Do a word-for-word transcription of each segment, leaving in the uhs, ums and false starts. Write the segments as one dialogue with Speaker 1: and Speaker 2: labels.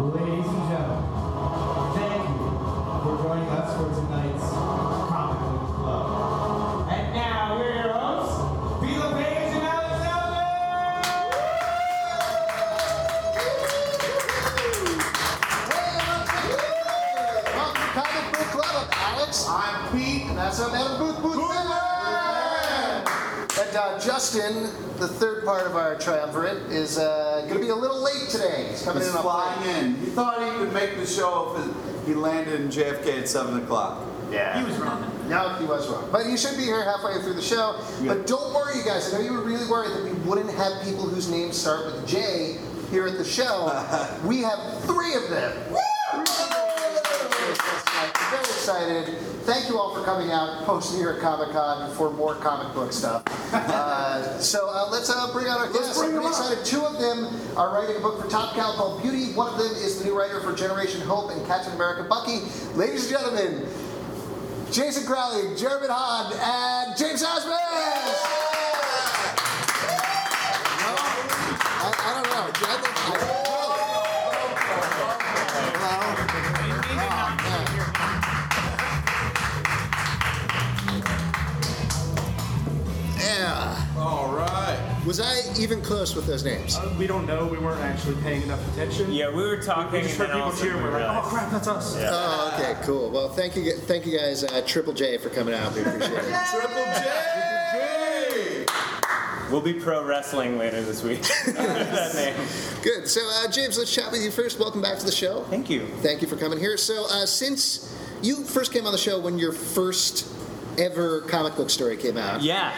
Speaker 1: Ladies and gentlemen, thank you for joining us for tonight's Comic Book Club. And now, here are your hosts, Vila Page and Alex Elder!
Speaker 2: Welcome to Comic Book Club. I'm Alex. I'm Pete, and that's our man Booth Booth. And uh, Justin, the third part of our triumvirate, is uh, going to be a little late today. He's coming
Speaker 3: He's
Speaker 2: in on
Speaker 3: flying
Speaker 2: plane.
Speaker 3: in. He thought he could make the show if he landed in J F K at seven o'clock.
Speaker 2: Yeah.
Speaker 4: He was wrong.
Speaker 2: No, he was wrong. But he should be here halfway through the show.
Speaker 3: Yeah.
Speaker 2: But don't worry, you guys. I know you were really worried that we wouldn't have people whose names start with J here at the show. We have three of them. Woo! I'm very excited. Thank you all for coming out post-New York Comic Con for more comic book stuff. Uh, so uh, let's uh, bring out our guests. I'm really excited. Two of them are writing a book for Top Cow called Beauty. One of them is the new writer for Generation Hope and Captain America Bucky. Ladies and gentlemen, Jason Crowley, Jeremy Hahn, and James Asmus! I, I don't know. I think, I don't know. Yeah.
Speaker 3: All right.
Speaker 2: Was I even close with those names?
Speaker 4: Uh, we don't know. We weren't actually paying enough attention.
Speaker 5: Yeah, we were talking.
Speaker 4: We just
Speaker 5: and
Speaker 4: heard
Speaker 5: then
Speaker 4: people
Speaker 5: all of a
Speaker 4: cheer.
Speaker 5: sudden
Speaker 4: We're
Speaker 5: we
Speaker 4: like, oh
Speaker 5: realized-
Speaker 4: crap, that's us.
Speaker 5: Yeah.
Speaker 2: Oh, okay, cool. Well, thank you, thank you guys, uh, Triple J, for coming out. We appreciate it.
Speaker 3: Triple J!
Speaker 5: We'll be pro wrestling later this week. That name.
Speaker 2: Good. So, uh, James, let's chat with you first. Welcome back to the show.
Speaker 5: Thank you.
Speaker 2: Thank you for coming here. So, uh, since you first came on the show when your first ever comic book story came out,
Speaker 5: Yeah.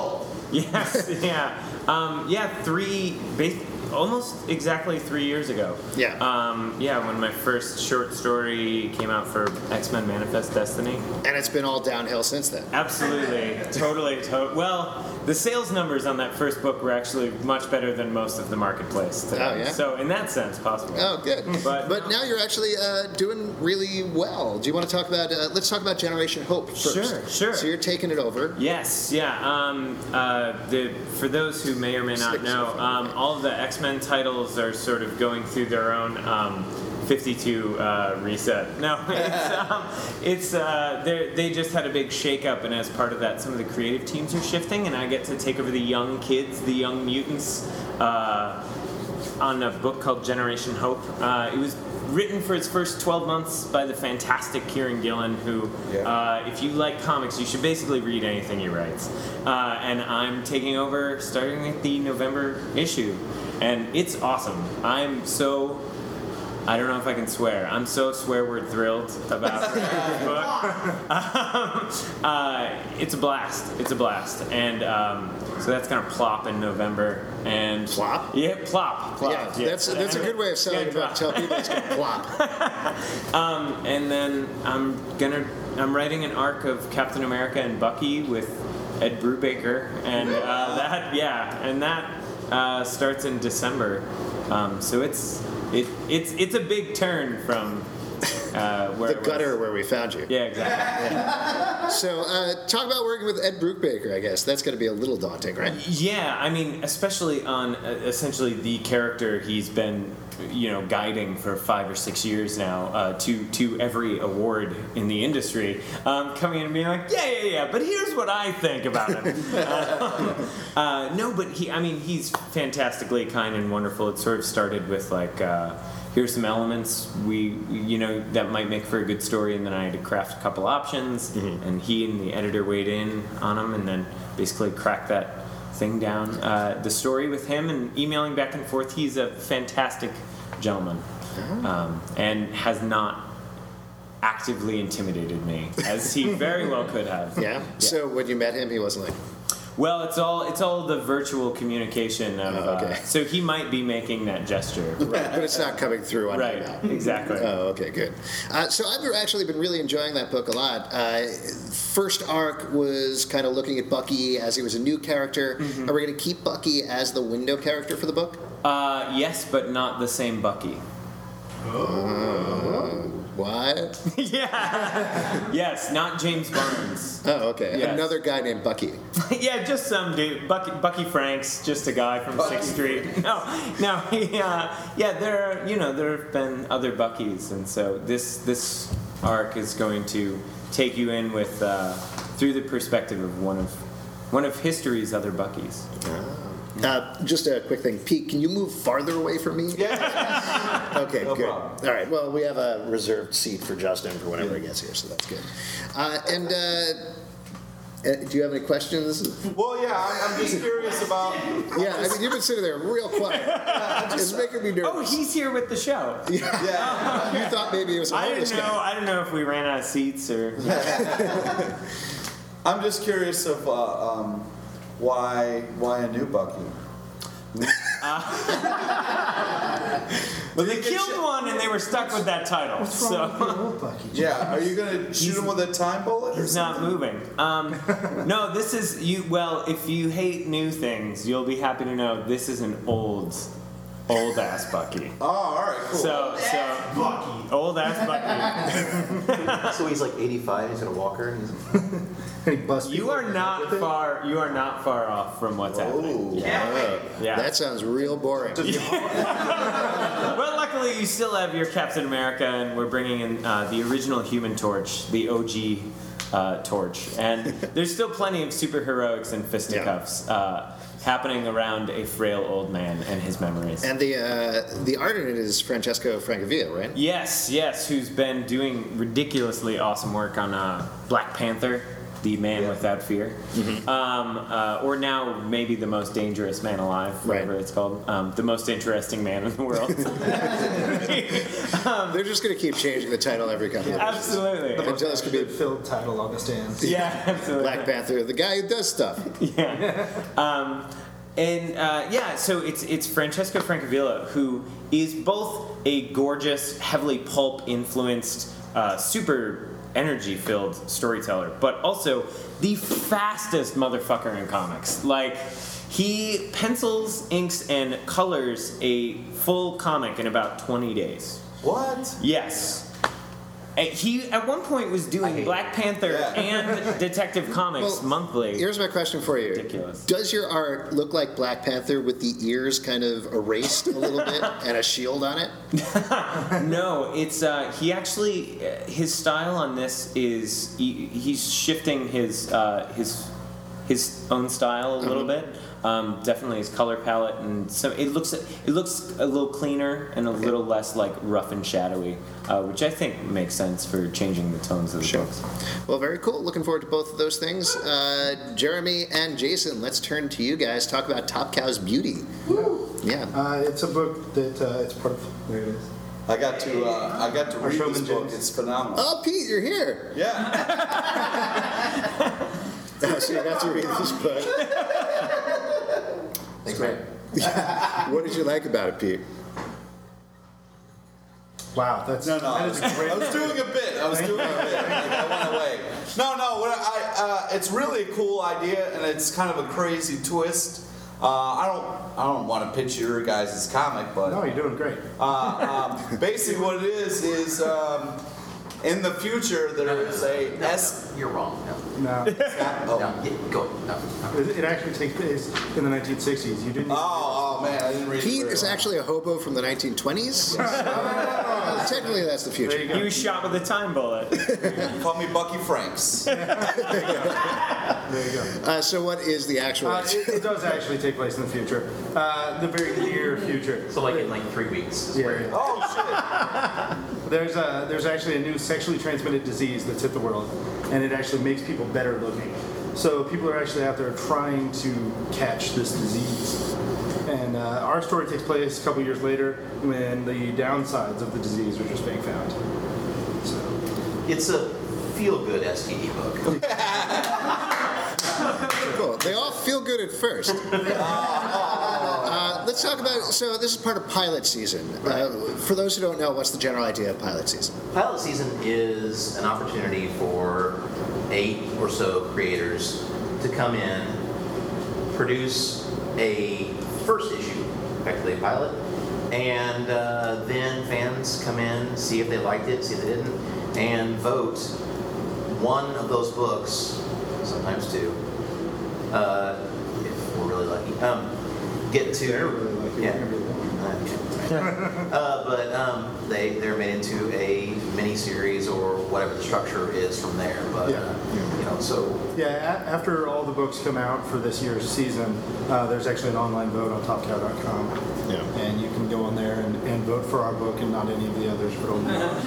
Speaker 5: Yes. Yeah. Um, yeah. Three. Bas- almost exactly three years ago.
Speaker 2: Yeah.
Speaker 5: Um, yeah. When my first short story came out for X-Men: Manifest Destiny.
Speaker 2: and it's been all downhill since then.
Speaker 5: Absolutely. Totally. To- well, the sales numbers on that first book were actually much better than most of the marketplace today.
Speaker 2: Oh, yeah?
Speaker 5: So in that sense, possible.
Speaker 2: Oh, good.
Speaker 5: But-
Speaker 2: but now you're actually uh, doing really well. Do you want to talk about? Uh, let's talk about Generation Hope first.
Speaker 5: Sure, sure.
Speaker 2: So you're taking it over.
Speaker 5: Yes, yeah. Um, uh, the, for those who may or may not
Speaker 2: Six
Speaker 5: know,
Speaker 2: so far,
Speaker 5: um,
Speaker 2: yeah.
Speaker 5: all of the X-Men titles are sort of going through their own um, fifty-two uh, reset. No, it's, um, it's uh, they're- they just had a big shakeup, and as part of that, some of the creative teams are shifting, and I get to take over the young kids, the young mutants, uh, on a book called Generation Hope. Uh, it was written for its first twelve months by the fantastic Kieran Gillen, who,
Speaker 3: Yeah.
Speaker 5: uh, if you like comics, you should basically read anything he writes. Uh, and I'm taking over starting at the November issue. And it's awesome. I'm so... I don't know if I can swear. I'm so swear word thrilled about this book. Um, uh, it's a blast. It's a blast. And um, so that's going to plop in November. And
Speaker 2: Plop?
Speaker 5: Yeah, plop. plop.
Speaker 2: Yeah, that's that's a good way of selling a book. Tell people it's going to plop.
Speaker 5: Um, and then I'm gonna I'm writing an arc of Captain America and Bucky with Ed Brubaker, and uh, that yeah, and that uh, starts in December. Um, so it's it it's it's a big turn from uh, where
Speaker 2: The
Speaker 5: it was.
Speaker 2: gutter where we found you.
Speaker 5: Yeah, exactly.
Speaker 2: So, uh, talk about working with Ed Brubaker, I guess. That's going to be a little daunting, right?
Speaker 5: Yeah, I mean, especially on uh, essentially the character he's been, you know, guiding for five or six years now uh, to to every award in the industry, um, coming in and being like, yeah, yeah, yeah, but here's what I think about him. uh, uh, no, but he, I mean, he's fantastically kind and wonderful. It sort of started with like. Uh, Here's some elements we, you know, that might make for a good story, and then I had to craft a couple options,
Speaker 2: Mm-hmm.
Speaker 5: and he and the editor weighed in on them, and then basically cracked that thing down. Uh, the story with him and emailing back and forth. He's a fantastic gentleman, um, and has not actively intimidated me, as he very well could have.
Speaker 2: Yeah. So, when you met him, he wasn't like,
Speaker 5: Well, it's all it's all the virtual communication of.
Speaker 2: Oh, okay.
Speaker 5: uh, so he might be making that gesture.
Speaker 2: but it's not coming through on
Speaker 5: Right.
Speaker 2: email.
Speaker 5: Exactly.
Speaker 2: Oh, okay, good. Uh, so I've actually been really enjoying that book a lot. Uh, first arc was kind of looking at Bucky as he was a new character.
Speaker 5: Mm-hmm.
Speaker 2: Are we going to keep Bucky as the window character for the book?
Speaker 5: Uh, yes, but not the same Bucky.
Speaker 6: What?
Speaker 5: Yeah. Yes, not James Barnes.
Speaker 6: Oh, okay.
Speaker 5: Yes.
Speaker 6: Another guy named Bucky.
Speaker 5: Yeah, just some dude. Bucky, Bucky Franks, just a guy from Sixth Street. No, no. He, uh, yeah, there are, you know, there have been other Buckys, and so this this arc is going to take you in with uh, through the perspective of one of one of history's other Buckys.
Speaker 6: Uh, just a quick thing. Pete, can you move farther away from me?
Speaker 3: Yeah.
Speaker 6: Okay,
Speaker 3: No
Speaker 6: good.
Speaker 3: problem.
Speaker 6: All right, well, we have a reserved seat for Justin for whenever he gets here, so that's good. Uh, and uh, uh, do you have any questions?
Speaker 3: Well, yeah, I'm, I'm just curious about.
Speaker 6: Yeah, I mean, you've been sitting there real quiet. It's making me nervous.
Speaker 5: Oh, he's here with the show.
Speaker 3: Yeah.
Speaker 6: You thought maybe it was a
Speaker 5: I
Speaker 6: homeless
Speaker 5: didn't know.
Speaker 6: guy.
Speaker 5: I didn't know if we ran out of seats or.
Speaker 3: I'm just curious of uh, um, why why a new Bucky.
Speaker 5: Well, they killed one and they were stuck with that title. So
Speaker 3: Yeah, are you gonna shoot him with a time bullet? Or
Speaker 5: he's not moving. Um, no, this is you. Well, if you hate new things, you'll be happy to know this is an old, old ass Bucky.
Speaker 3: Oh, all right, cool.
Speaker 5: So, so
Speaker 1: Bucky.
Speaker 5: old ass Bucky.
Speaker 7: So he's like eighty-five. He's in a walker. And he's
Speaker 5: You are not far. You are not far off from what's happening.
Speaker 6: Oh,
Speaker 5: Yeah.
Speaker 6: that sounds real boring.
Speaker 5: Well, luckily you still have your Captain America, and we're bringing in uh, the original Human Torch, the O G uh, Torch, and there's still plenty of superheroics and fisticuffs uh, happening around a frail old man and his memories.
Speaker 6: And the uh, the art in it is Francesco Francavilla, right?
Speaker 5: Yes, yes, who's been doing ridiculously awesome work on uh, Black Panther, the Man Without Fear, um, uh, or now maybe the most dangerous man alive, whatever
Speaker 6: Right.
Speaker 5: it's called, um, the most interesting man in the world.
Speaker 6: They're just going to keep changing the title every couple of years.
Speaker 5: Absolutely.
Speaker 6: Until this could be
Speaker 4: filled title on the stands.
Speaker 5: Yeah, absolutely.
Speaker 6: Black Panther, the guy who does stuff.
Speaker 5: Yeah. Um, and uh, yeah, so it's it's Francesco Francavilla, who is both a gorgeous, heavily pulp influenced, uh, super energy filled storyteller, but also the fastest motherfucker in comics. Like, he pencils, inks, and colors a full comic in about twenty days.
Speaker 3: What?
Speaker 5: Yes. And he at one point was doing Black Panther
Speaker 3: Yeah.
Speaker 5: and Detective Comics
Speaker 6: Well,
Speaker 5: monthly.
Speaker 6: Here's my question for you.
Speaker 5: Ridiculous.
Speaker 6: Does your art look like Black Panther with the ears kind of erased a little bit and a shield on it?
Speaker 5: No, it's uh, he actually uh, his style on this is he, he's shifting his uh, his his own style a little bit. Um, definitely his color palette, and so it looks it looks a little cleaner and a little less like rough and shadowy, uh, which I think makes sense for changing the tones of the
Speaker 6: Sure.
Speaker 5: books.
Speaker 6: Well, very cool. Looking forward to both of those things. Uh, Jeremy and Jason, let's turn to you guys. Talk about Top Cow's Beauty. Yeah.
Speaker 4: Uh, it's a book that uh, it's part of. There it is.
Speaker 3: I got to uh, I got to
Speaker 4: Our
Speaker 3: read
Speaker 4: showman
Speaker 3: this book.
Speaker 4: James.
Speaker 3: It's phenomenal.
Speaker 6: Oh, Pete, you're here.
Speaker 3: Yeah.
Speaker 6: So you got to read this book.
Speaker 7: Thanks, man.
Speaker 6: What did you like about it, Pete?
Speaker 4: Wow, that's
Speaker 3: No, no. I
Speaker 4: that
Speaker 3: was,
Speaker 4: is a great.
Speaker 3: I was doing a bit. I was doing a bit. I went away. No, no. What I, uh, it's really a cool idea, and it's kind of a crazy twist. Uh, I don't, I don't want to pitch your guys' comic, but
Speaker 4: No, you're doing great.
Speaker 3: uh, um, basically what it is is um, in the future there is a
Speaker 7: No,
Speaker 3: S.
Speaker 7: no, you're wrong. No,
Speaker 4: No,
Speaker 3: Oh.
Speaker 7: no, get, go. No, no.
Speaker 4: it, it actually takes place in the nineteen sixties. You didn't.
Speaker 3: Oh, oh man, I didn't read it.
Speaker 6: Pete
Speaker 3: very
Speaker 6: is
Speaker 3: well.
Speaker 6: actually a hobo from the nineteen twenties. Technically, that's the
Speaker 4: There
Speaker 6: future.
Speaker 4: you go.
Speaker 5: He was shot with a time bullet.
Speaker 3: Call me Bucky Franks.
Speaker 4: There you go.
Speaker 6: Uh, so, what is the actual?
Speaker 4: Uh, it, it does actually take place in the future, uh, the very near future.
Speaker 7: So like in like three weeks. Is
Speaker 4: Yeah,
Speaker 7: where
Speaker 4: yeah.
Speaker 3: Oh
Speaker 4: There's a, there's actually a new sexually transmitted disease that's hit the world, and it actually makes people better looking. So people are actually out there trying to catch this disease. And uh, our story takes place a couple years later when the downsides of the disease are just being found. So,
Speaker 7: it's a feel-good S T D book.
Speaker 6: Cool. They all feel good at first. Uh, let's talk about. So, this is part of pilot season. Uh, for those who don't know, what's the general idea of pilot season?
Speaker 7: Pilot season is an opportunity for eight or so creators to come in, produce a first issue, effectively a pilot, And uh, then fans come in, see if they liked it, see if they didn't, and vote one of those books, sometimes two, uh, if we're really lucky, um, get to.
Speaker 4: They're really lucky.
Speaker 7: Yeah.
Speaker 4: Whenever they want.
Speaker 7: Uh, yeah. uh, but um, they, they're made into a mini-series or whatever the structure is from there. But,
Speaker 4: Yeah.
Speaker 7: uh, you know, so
Speaker 4: Yeah, a- after all the books come out for this year's season, uh, there's actually an online vote on top cow dot com.
Speaker 6: Yeah.
Speaker 4: And you can go on there and, and vote for our book and not any of the others, but only ours.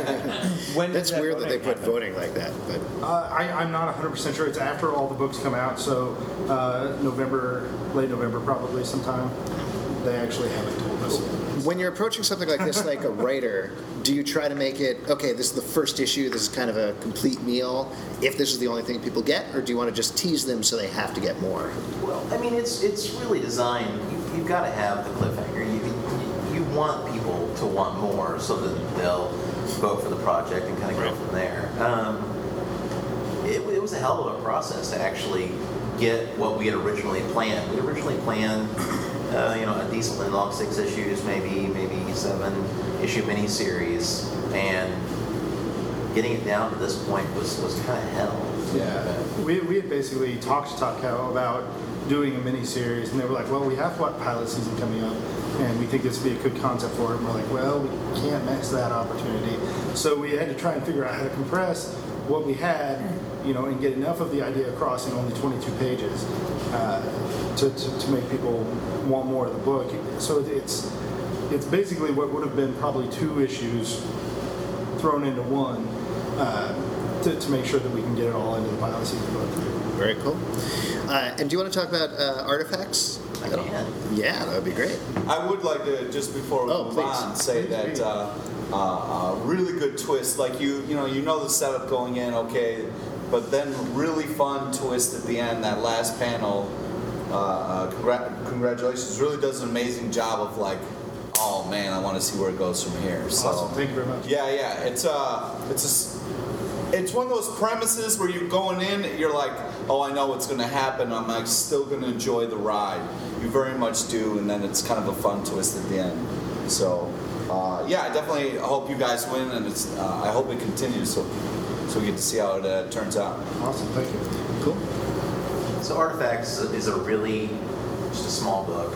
Speaker 5: When
Speaker 6: That's
Speaker 5: does
Speaker 6: weird that they
Speaker 5: voting
Speaker 6: put
Speaker 5: happen?
Speaker 6: voting like that, but
Speaker 4: Uh, I, I'm not one hundred percent sure. It's after all the books come out, so uh, November, late November probably sometime. They actually haven't told us.
Speaker 6: when you're approaching something like this, like a writer, do you try to make it, okay, this is the first issue, this is kind of a complete meal, if this is the only thing people get, or do you want to just tease them so they have to get more?
Speaker 7: Well, I mean, it's it's really designed. You, you've got to have the cliffhanger. You, you you want people to want more, so that they'll vote for the project and kind of go from there. Um, it, it was a hell of a process to actually get what we had originally planned. We originally planned, uh, you know, a decently long six issues, maybe maybe seven issue miniseries, and getting it down to this point was was kind of hell.
Speaker 4: Yeah, we, we had basically talked to Top Cow about doing a mini series, and they were like, "Well, we have what pilot season coming up, and we think this would be a good concept for it." And we're like, "Well, we can't miss that opportunity," so we had to try and figure out how to compress what we had, you know, and get enough of the idea across in only twenty-two pages uh, to, to to make people want more of the book. So it's it's basically what would have been probably two issues thrown into one. Uh, To, to make sure that we can get it all into the pilot season book.
Speaker 6: Very cool. Uh, and do you want to talk about uh, artifacts?
Speaker 7: I
Speaker 6: at all?
Speaker 7: can.
Speaker 6: Yeah, that would be great.
Speaker 3: I would like to, just before we
Speaker 6: Oh,
Speaker 3: move
Speaker 6: please.
Speaker 3: on, say
Speaker 4: Please,
Speaker 3: that
Speaker 4: please.
Speaker 3: uh, uh, uh, really good twist. Like you, you know, you know the setup going in, okay, but then really fun twist at the end. That last panel, uh, uh, congrat- congratulations, really does an amazing job of like, oh man, I want to see where it goes from here. So,
Speaker 4: Awesome. Thank you very much.
Speaker 3: yeah, yeah, it's uh, it's a s it's one of those premises where you're going in, you're like, oh, I know what's going to happen. I'm like still going to enjoy the ride. You very much do, and then it's kind of a fun twist at the end. So, uh, yeah, I definitely hope you guys win, and it's uh, I hope it continues. So, so we get to see how it uh, turns out.
Speaker 4: Awesome. Thank you.
Speaker 6: Cool.
Speaker 7: So Artifacts is a really just a small book.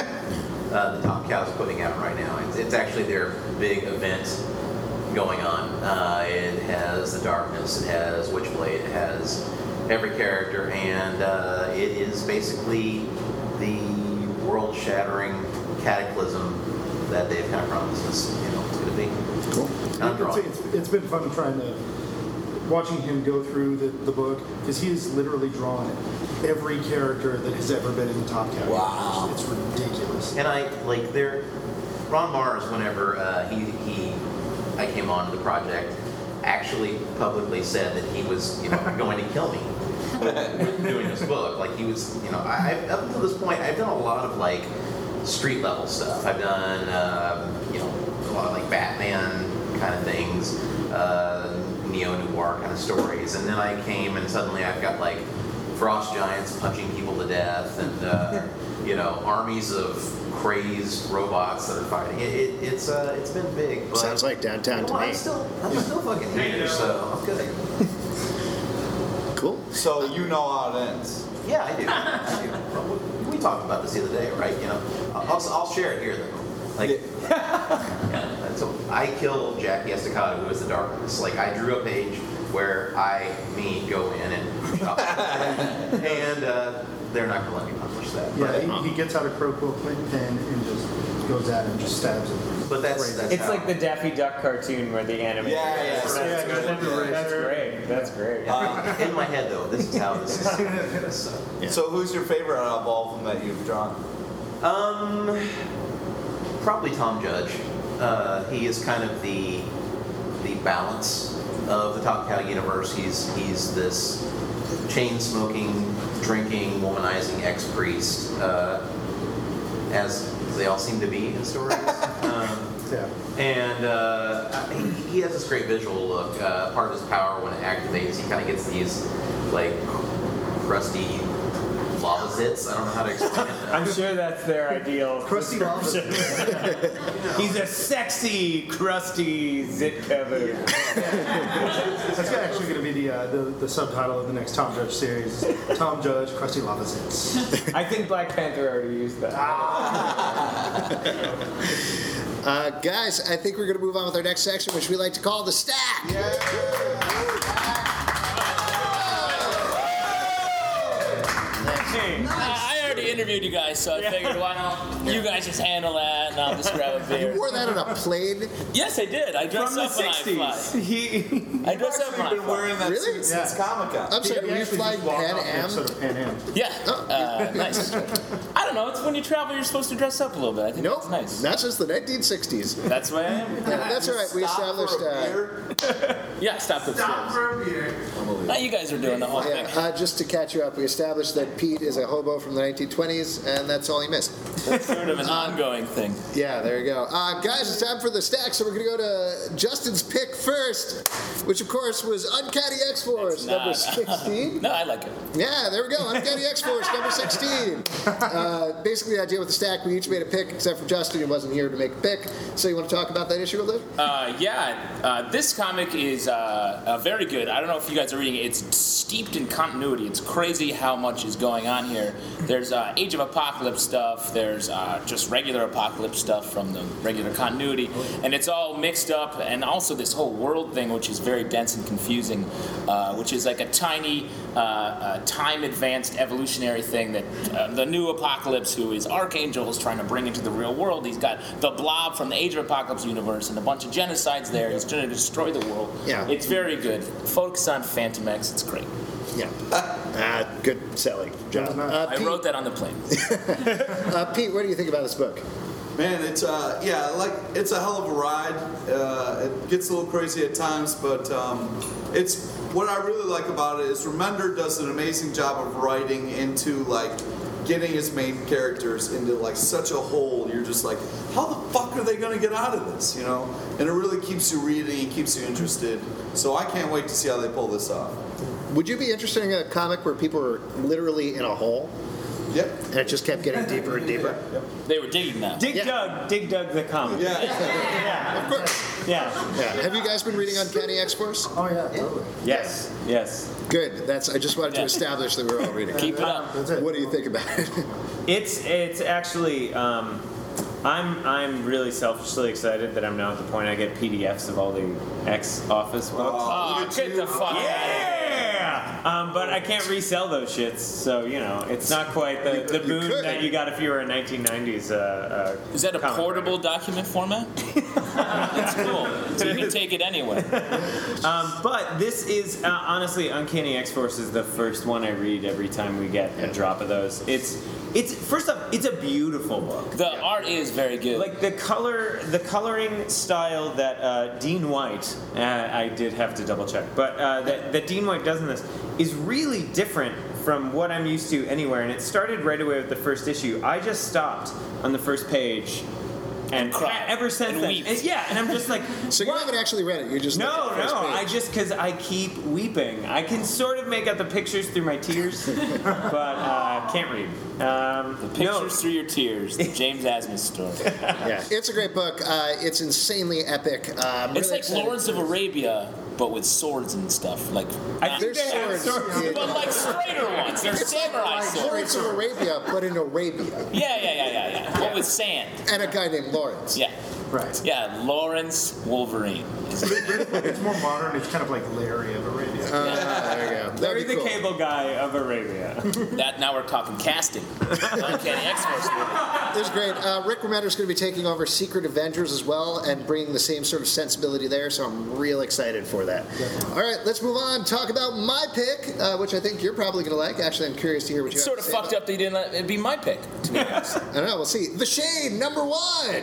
Speaker 7: uh, the Top Cow's putting out right now. It's, it's actually their big event going on. Uh, it has the Darkness, it has Witchblade, it has every character, and uh, it is basically the world-shattering cataclysm that they've kind of promised us. You know, it's going to be.
Speaker 6: Cool.
Speaker 7: I'm
Speaker 4: It's,
Speaker 7: drawing.
Speaker 4: it's, it's been fun trying to watching him go through the, the book because he has literally drawn every character that has ever been in the Top Cow.
Speaker 3: Wow.
Speaker 4: universe. It's ridiculous.
Speaker 7: And I like they're Ron Mars. Whenever uh, he he I came on to the project, actually publicly said that he was you know going to kill me with doing this book. Like he was you know I, I up until this point I've done a lot of like street level stuff. I've done um, you know a lot of like Batman kind of things, uh, neo noir kind of stories, and then I came and suddenly I've got like frost giants punching people to death and uh, you know armies of crazed robots that are fighting. It, it, it's uh, it's been big. But,
Speaker 6: Sounds like downtown to
Speaker 7: well,
Speaker 6: me.
Speaker 7: I'm still I'm still fucking here, so I'm good.
Speaker 6: Cool.
Speaker 3: So you know how it ends.
Speaker 7: Yeah, I do. I do. We talked about this the other day, right? You know, I'll, I'll share it here though. Like, yeah, and so I killed Jackie Estacado, who is the Darkness. Like I drew a page where I, me, go in and chop it. and uh, they're not going to let me publish that.
Speaker 4: Yeah,
Speaker 7: But,
Speaker 4: he, he gets out a crow quill pen and just goes at it and just stabs him.
Speaker 7: but that's that's
Speaker 5: It's
Speaker 7: how,
Speaker 5: like the Daffy Duck cartoon where the animator.
Speaker 3: Yeah, yeah,
Speaker 5: That's,
Speaker 3: yeah,
Speaker 5: that's,
Speaker 4: goes into the
Speaker 5: that's
Speaker 4: razor.
Speaker 5: great. That's great.
Speaker 3: Uh,
Speaker 7: in my head though. This is how this is. so.
Speaker 6: Yeah.
Speaker 3: So who's your favorite out of all of them that you've drawn?
Speaker 7: Um, probably Tom Judge. Uh, he is kind of the the balance of the Top Cow universe. He's he's this chain smoking, drinking, womanizing ex priest, uh, as they all seem to be in stories. um,
Speaker 4: Yeah.
Speaker 7: and uh, he, he has this great visual look. Uh, part of his power when it activates, he kind of gets these like crusty lava zits. I don't know how to explain it.
Speaker 5: I'm sure that's their ideal
Speaker 4: Crusty lava.
Speaker 5: description. He's a sexy, crusty zit cover.
Speaker 4: That's actually going to be the, uh, the the subtitle of the next Tom Judge series. Tom Judge, Crusty Lava Zits.
Speaker 5: I think Black Panther already used that.
Speaker 6: Uh, guys, I think we're going to move on with our next section, which we like to call the stack.
Speaker 5: Hey,
Speaker 8: I already interviewed you guys, so I figured why don't you guys just handle that and I'll just grab a
Speaker 6: You
Speaker 8: beer.
Speaker 6: wore that on a plane?
Speaker 8: Yes, I did. I dress
Speaker 5: from the
Speaker 8: up when I fly.
Speaker 5: sixties. He,
Speaker 8: I dress up
Speaker 3: I've
Speaker 8: when I
Speaker 3: been
Speaker 8: fly.
Speaker 3: wearing that
Speaker 6: Really?
Speaker 3: suit since Comic Con.
Speaker 6: I'm sorry, were you flying Pan Am?
Speaker 4: Episode of Pan Am.
Speaker 8: Yeah, uh, nice. I don't know. It's when you travel, you're supposed to dress up a little bit. I think
Speaker 6: Nope,
Speaker 8: that's nice.
Speaker 6: not since the nineteen sixties.
Speaker 8: That's why I am.
Speaker 6: Yeah, that's all right. We
Speaker 3: Stop
Speaker 6: established.
Speaker 3: for a
Speaker 6: Uh,
Speaker 3: beer.
Speaker 8: Yeah, stop the
Speaker 1: Stop for a beer.
Speaker 8: Now you guys are doing the whole
Speaker 6: yeah,
Speaker 8: thing.
Speaker 6: uh, just to catch you up, we established that Pete is a hobo from the nineteen twenties, and that's all he missed.
Speaker 8: It's sort of an ongoing thing.
Speaker 6: Yeah, there you go. Uh, guys, it's time for the stack, so we're going to go to Justin's pick first, which of course was Uncanny X-Force,
Speaker 8: It's
Speaker 6: number
Speaker 8: not.
Speaker 6: sixteen.
Speaker 8: No, I like it.
Speaker 6: Yeah, there we go. Uncanny X-Force, number sixteen. Uh, basically, the idea with the stack, we each made a pick, except for Justin, who wasn't here to make a pick. So you want to talk about that issue a little?
Speaker 8: Uh, yeah, uh, this comic is uh, uh, very good. I don't know if you guys are reading it. It's steeped in continuity. It's crazy how much is going on here. There's uh, Age of Apocalypse stuff. There's uh, just regular Apocalypse stuff from the regular continuity. And it's all mixed up. And also this whole world thing, which is very dense and confusing, uh, which is like a tiny, uh, uh, time-advanced evolutionary thing that uh, the new Apocalypse, who is Archangel, is trying to bring into the real world. He's got the Blob from the Age of Apocalypse universe and a bunch of genocides there. He's trying to destroy the world.
Speaker 6: Yeah.
Speaker 8: It's very good. Focus on Phantom X. It's great.
Speaker 6: Yeah. Uh, good selling job. Uh,
Speaker 8: I
Speaker 6: Pete,
Speaker 8: wrote that on the plane.
Speaker 6: uh, Pete, what do you think about this book?
Speaker 3: Man, it's uh, yeah, like it's a hell of a ride. Uh, it gets a little crazy at times, but um, it's what I really like about it is Remender does an amazing job of writing into like getting his main characters into like such a hole. You're just like, how the fuck are they gonna get out of this? You know, and it really keeps you reading, it keeps you interested. So I can't wait to see how they pull this off.
Speaker 6: Would you be interested in a comic where people are literally in a hole
Speaker 3: Yep.
Speaker 6: and it just kept getting deeper and deeper?
Speaker 8: They were digging that.
Speaker 5: Dig
Speaker 6: Yeah.
Speaker 5: Dug, Dig Dug the comic.
Speaker 3: Yeah.
Speaker 5: Yeah.
Speaker 6: Of course.
Speaker 5: Yeah.
Speaker 6: Yeah. Have you guys been reading Uncanny X-Force?
Speaker 4: Oh, yeah, totally.
Speaker 5: Yes. Yes.
Speaker 6: Good. That's. I just wanted to
Speaker 8: Yeah.
Speaker 6: establish that we were all reading.
Speaker 8: Keep it up.
Speaker 4: That's it.
Speaker 6: What do you think about it?
Speaker 5: It's it's actually um, I'm I'm really selfishly excited that I'm now at the point I get P D Fs of all the X Office books.
Speaker 8: Oh, get the fuck out of here.
Speaker 5: Yeah, um, but I can't resell those shits, so you know it's not quite the, the
Speaker 6: You
Speaker 5: boon
Speaker 6: could.
Speaker 5: that you got if you were a nineteen nineties. Uh, uh,
Speaker 8: Is that a
Speaker 5: comic
Speaker 8: portable
Speaker 5: writer.
Speaker 8: document format? That's cool. So you can take it anywhere.
Speaker 5: Um, but this is uh, honestly Uncanny X-Force is the first one I read every time we get a drop of those. It's it's first off, it's a beautiful book.
Speaker 8: The art is very good.
Speaker 5: Like the color, the coloring style that uh, Dean White, uh, I did have to double check, but uh, that, that Dean White does in this is really different from what I'm used to anywhere. And it started right away with the first issue. I just stopped on the first page, and
Speaker 8: cried
Speaker 5: ever since
Speaker 8: and
Speaker 5: then,
Speaker 8: weeped.
Speaker 5: and yeah, and I'm just like,
Speaker 6: So you
Speaker 5: what?
Speaker 6: haven't actually read it. You just looked
Speaker 5: No,
Speaker 6: at the first
Speaker 5: no,
Speaker 6: page.
Speaker 5: I just because I keep weeping. I can sort of make out the pictures through my tears, but uh, can't read. Um,
Speaker 8: the pictures
Speaker 5: no.
Speaker 8: through your tears. The James Asmus story.
Speaker 6: Yeah, it's a great book. Uh, it's insanely epic. Uh, I'm
Speaker 8: It's
Speaker 6: really
Speaker 8: like
Speaker 6: excited.
Speaker 8: Lawrence of Arabia, but with swords and stuff. Like,
Speaker 5: I
Speaker 8: not-
Speaker 5: think
Speaker 6: There's
Speaker 5: they have
Speaker 6: swords.
Speaker 5: swords.
Speaker 6: Yeah.
Speaker 8: but like straighter ones. They're samurai swords.
Speaker 6: Lawrence of Arabia, but in Arabia,
Speaker 8: Yeah, yeah, yeah, yeah, yeah. But with sand.
Speaker 6: and a guy named Lawrence.
Speaker 8: Yeah,
Speaker 4: Right.
Speaker 8: yeah. Lawrence Wolverine.
Speaker 4: It's more modern. It's kind of like Larry of Arabia.
Speaker 6: Uh, there you go. That'd
Speaker 5: Larry
Speaker 6: be
Speaker 5: the
Speaker 6: cool.
Speaker 5: Cable Guy of Arabia.
Speaker 8: That now we're talking casting. Uncanny X-Force movie.
Speaker 6: It's great. Uh, Rick Remender's going to be taking over Secret Avengers as well and bringing the same sort of sensibility there, so I'm real excited for that. All right, let's move on. Talk about my pick, uh, which I think you're probably going to like. Actually, I'm curious to hear what you
Speaker 8: It's
Speaker 6: have
Speaker 8: sort of
Speaker 6: to say
Speaker 8: fucked
Speaker 6: about
Speaker 8: up that you didn't let it be my pick. To be honest.
Speaker 6: I don't know. We'll see. The Shade, number one.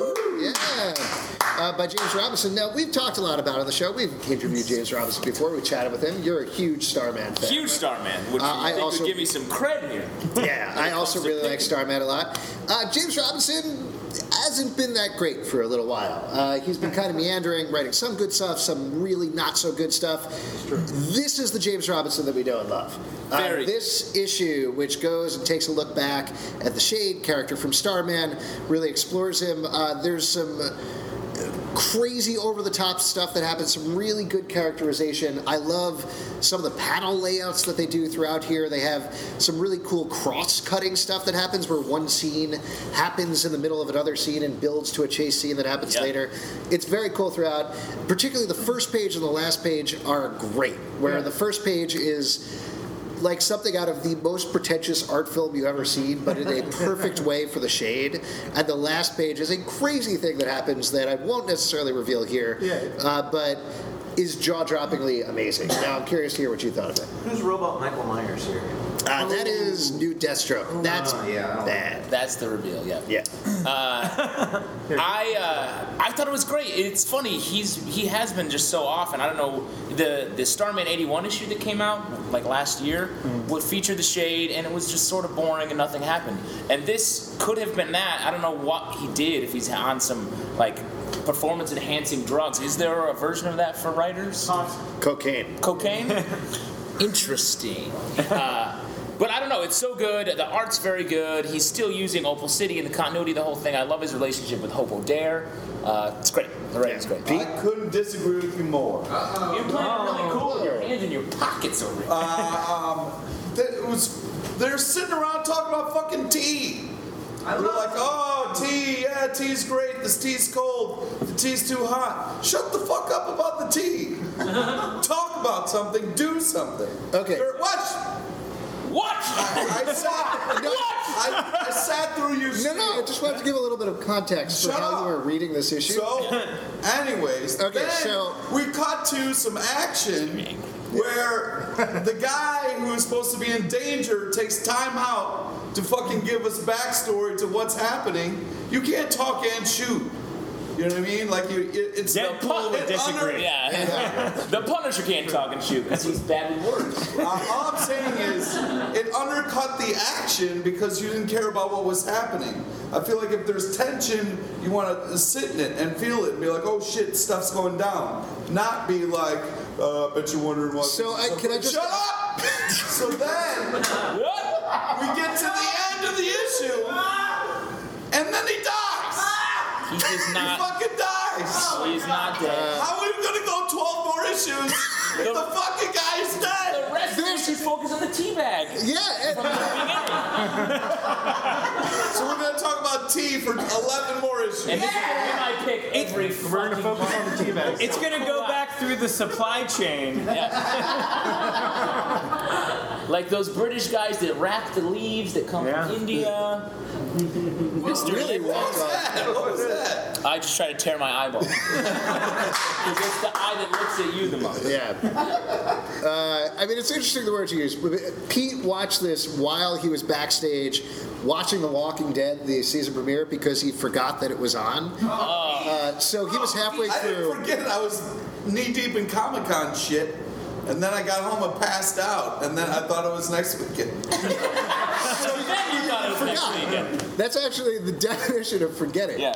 Speaker 6: Yeah. Uh, by James Robinson. Now, we've talked a lot about it on the show. We've interviewed James Robinson before. We chatted with him. You're a huge Starman fan.
Speaker 8: Huge Starman, which
Speaker 6: Uh,
Speaker 8: you
Speaker 6: I
Speaker 8: think
Speaker 6: also-
Speaker 8: would give me some credit here.
Speaker 6: Yeah, I also
Speaker 8: comes to
Speaker 6: really like
Speaker 8: picking.
Speaker 6: Starman a lot. Uh, James Robinson, hasn't been that great for a little while. Uh, he's been kind of meandering, writing some good stuff, some really not so good stuff. This is the James Robinson that we know and love. Uh,
Speaker 8: Very.
Speaker 6: this issue, which goes and takes a look back at the Shade character from Starman, really explores him. Uh, there's some crazy over-the-top stuff that happens, some really good characterization. I love some of the panel layouts that they do throughout here. They have some really cool cross-cutting stuff that happens where one scene happens in the middle of another scene and builds to a chase scene that happens
Speaker 8: Yep.
Speaker 6: later. It's very cool throughout. Particularly the first page and the last page are great, where the first page is like something out of the most pretentious art film you've ever seen, but in a perfect way for the Shade. And the last page is a crazy thing that happens that I won't necessarily reveal here,
Speaker 4: Yeah.
Speaker 6: uh, but is jaw-droppingly amazing. Now, I'm curious to hear what you thought of it.
Speaker 7: Who's Robot Michael Myers here?
Speaker 6: Uh, that is new Deathstroke. That's
Speaker 7: Oh, yeah, I don't-
Speaker 6: bad.
Speaker 8: That's the reveal, yeah.
Speaker 6: Yeah.
Speaker 8: I uh, I thought it was great. It's funny. He's he has been just so often. I don't know the the Starman eighty-one issue that came out like last year would feature the Shade, and it was just sort of boring and nothing happened. And this could have been that. I don't know what he did if he's on some like performance enhancing drugs. Is there a version of that for writers?
Speaker 6: Cocaine.
Speaker 8: Cocaine? Interesting. Uh, but I don't know. It's so good. The art's very good. He's still using Opal City and the continuity, the whole thing. I love his relationship with Hobo Dare. Uh, it's great. The writing's great.
Speaker 3: I couldn't disagree with you more.
Speaker 8: You're playing really cool with your hands in your pockets over here.
Speaker 3: Uh, um, it was, they're sitting around talking about fucking tea. They're like, oh, tea, yeah, tea's great. This tea's cold. The tea's too hot. Shut the fuck up about the tea. Talk about something. Do something.
Speaker 6: Okay.
Speaker 3: You're- what?
Speaker 8: What?
Speaker 3: I, I sat. I, I sat through you.
Speaker 6: No, no, I just wanted to give a little bit of context for
Speaker 3: Shut
Speaker 6: how
Speaker 3: up.
Speaker 6: you were reading this issue.
Speaker 3: So, anyways,
Speaker 6: Okay,
Speaker 3: then
Speaker 6: so-
Speaker 3: we cut to some action where the guy who is supposed to be in danger takes time out to fucking give us backstory to what's happening. You can't talk and shoot. You know what I mean? Like you, it, it's
Speaker 5: Deadpool
Speaker 3: the pun-
Speaker 5: would
Speaker 3: it
Speaker 5: disagree.
Speaker 3: under-
Speaker 8: Yeah. The Punisher can't talk and shoot because he's bad with words.
Speaker 3: Uh, all I'm saying is, it undercut the action because you didn't care about what was happening. I feel like if there's tension, you want to sit in it and feel it and be like, oh shit, stuff's going down. Not be like, uh, bet you're wondering what.
Speaker 6: So, I- can I just-
Speaker 3: Shut up! So then,
Speaker 8: What?
Speaker 3: we get to the end of the issue, and then he dies!
Speaker 8: He does
Speaker 3: He
Speaker 8: not.
Speaker 3: fucking dies!
Speaker 8: He's not dead.
Speaker 3: How are we gonna go twelve more issues if the fucking guy is
Speaker 8: The
Speaker 3: dead?
Speaker 8: rest of us should focus on the teabag.
Speaker 6: Yeah, and-
Speaker 3: So we're gonna talk about tea for eleven more issues.
Speaker 8: And this is gonna be my pick every
Speaker 4: We're gonna
Speaker 8: fucking
Speaker 4: focus
Speaker 8: month.
Speaker 4: on the teabags.
Speaker 5: It's gonna go back through the supply chain.
Speaker 8: Like those British guys that wrap the leaves that come
Speaker 5: Yeah.
Speaker 8: from India. Mister
Speaker 6: really
Speaker 8: Lip-
Speaker 6: walk on.
Speaker 3: What was that?
Speaker 8: I just try to tear my eyeball. Because it's the eye that looks at you the most.
Speaker 6: Yeah. Uh, I mean, it's interesting the words you use. Pete watched this while he was backstage watching The Walking Dead, the season premiere, because he forgot that it was on. Uh, so he was halfway
Speaker 3: I didn't
Speaker 6: through.
Speaker 3: forget I was knee deep in Comic Con shit. And then I got home and passed out, and then I thought it was next weekend.
Speaker 8: So then you thought it was next
Speaker 6: Forgot.
Speaker 8: weekend.
Speaker 6: That's actually the definition of forgetting.
Speaker 8: Yeah.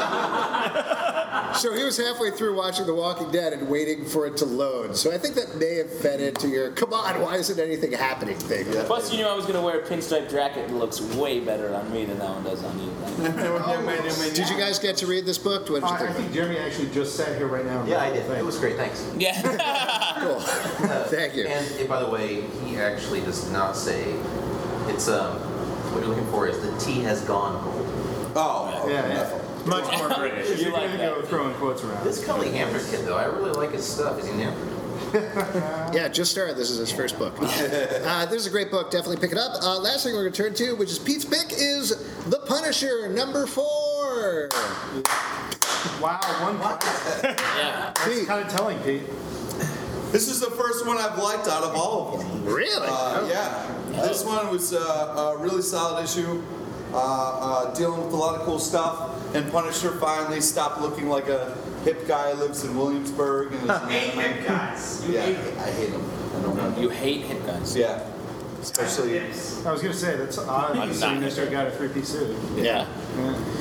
Speaker 6: So he was halfway through watching The Walking Dead and waiting for it to load. So I think that may have fed into your, come on, why isn't anything happening thing.
Speaker 8: Plus, you knew I was going to wear a pinstripe jacket that looks way better on me than that one does on you.
Speaker 6: Did you guys get to read this book? What did
Speaker 4: Uh,
Speaker 6: you
Speaker 4: I
Speaker 6: think?
Speaker 4: think Jeremy actually just sat here right now. and
Speaker 7: Yeah, I
Speaker 4: read the
Speaker 7: did.
Speaker 4: thing.
Speaker 7: It was great. Thanks.
Speaker 8: Yeah.
Speaker 6: Cool. Thank you.
Speaker 7: And, and by the way, he actually does not say it's um. What you're looking for is the tea has gone cold.
Speaker 3: Oh,
Speaker 4: Yeah, yeah.
Speaker 5: Much more British.
Speaker 4: You're
Speaker 8: You like
Speaker 4: gonna go
Speaker 8: that.
Speaker 4: throwing quotes around.
Speaker 7: This Cully Hamner kid, though, I really like his stuff. Is he new?
Speaker 6: Yeah, just started. This is his first book. Uh, this is a great book. Definitely pick it up. Uh, last thing we're going to turn to, which is Pete's pick, is The Punisher, number four.
Speaker 4: Wow, one cut.
Speaker 8: Yeah.
Speaker 6: Pete,
Speaker 4: Kind of telling, Pete.
Speaker 3: this is the first one I've liked out of all of them.
Speaker 6: really?
Speaker 3: Uh, yeah, this one was uh, a really solid issue, uh, uh, dealing with a lot of cool stuff. And Punisher finally stopped looking like a hip guy who lives in Williamsburg. And is an anime.
Speaker 1: guys.
Speaker 3: Yeah, I hate him. I don't know.
Speaker 8: You hate hip guns.
Speaker 3: Yeah, especially.
Speaker 4: I was gonna say that's odd.
Speaker 8: I'm
Speaker 4: You see
Speaker 8: not
Speaker 4: Mister got a three-piece suit.
Speaker 8: Yeah.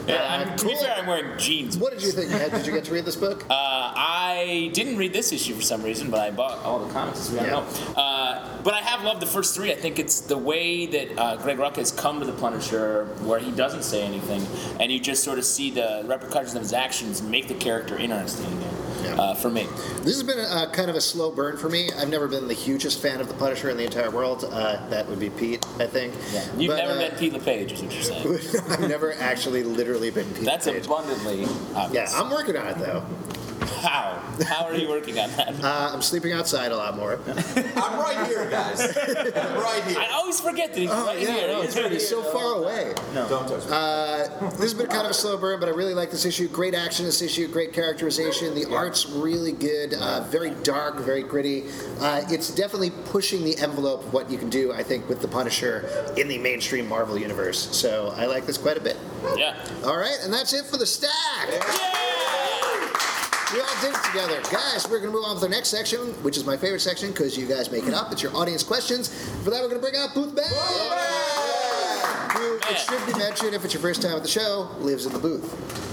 Speaker 8: Yeah, I'm, to be
Speaker 6: cool.
Speaker 8: fair, I'm wearing jeans.
Speaker 6: What did you think, Ed? Did you get to read this book?
Speaker 8: Uh, I didn't read this issue for some reason, but I bought all the comics. So I don't know. Uh, but I have loved the first three. I think it's the way that uh, Greg Rucka has come to the Punisher, where he doesn't say anything, and you just sort of see the repercussions of his actions make the character interesting again.
Speaker 6: Yeah.
Speaker 8: Uh, for me.
Speaker 6: This has been a, uh, kind of a slow burn for me. I've never been the hugest fan of the Punisher in the entire world. Uh, that would be Pete, I think.
Speaker 8: Yeah. You've
Speaker 6: But,
Speaker 8: never
Speaker 6: uh,
Speaker 8: met Pete LePage, is what you're saying.
Speaker 6: I've never actually literally been Pete.
Speaker 8: That's
Speaker 6: LePage.
Speaker 8: abundantly
Speaker 6: Yeah,
Speaker 8: obvious.
Speaker 6: I'm working on it though.
Speaker 8: How? How are you working on that?
Speaker 6: Uh, I'm sleeping outside a lot more.
Speaker 3: I'm right here, guys. I'm right here.
Speaker 8: I always forget that he's
Speaker 6: Oh
Speaker 8: right
Speaker 6: yeah,
Speaker 8: here.
Speaker 6: no, it's
Speaker 8: He's
Speaker 6: right. He's so far away.
Speaker 3: Don't touch me.
Speaker 6: Uh, this has been kind of a slow burn, but I really like this issue. Great action in this issue, great characterization. The art's really good, uh, very dark, very gritty. Uh, it's definitely pushing the envelope of what you can do, I think, with the Punisher in the mainstream Marvel universe. So I like this quite a bit.
Speaker 8: Yeah.
Speaker 6: All right, and that's it for the stack. We all did it together. Guys, we're going to move on to the next section, which is my favorite section because you guys make it up. It's your audience questions. For that, we're going to bring out Booth Bag. Who, it should be mentioned, if it's your first time at the show, lives in the booth.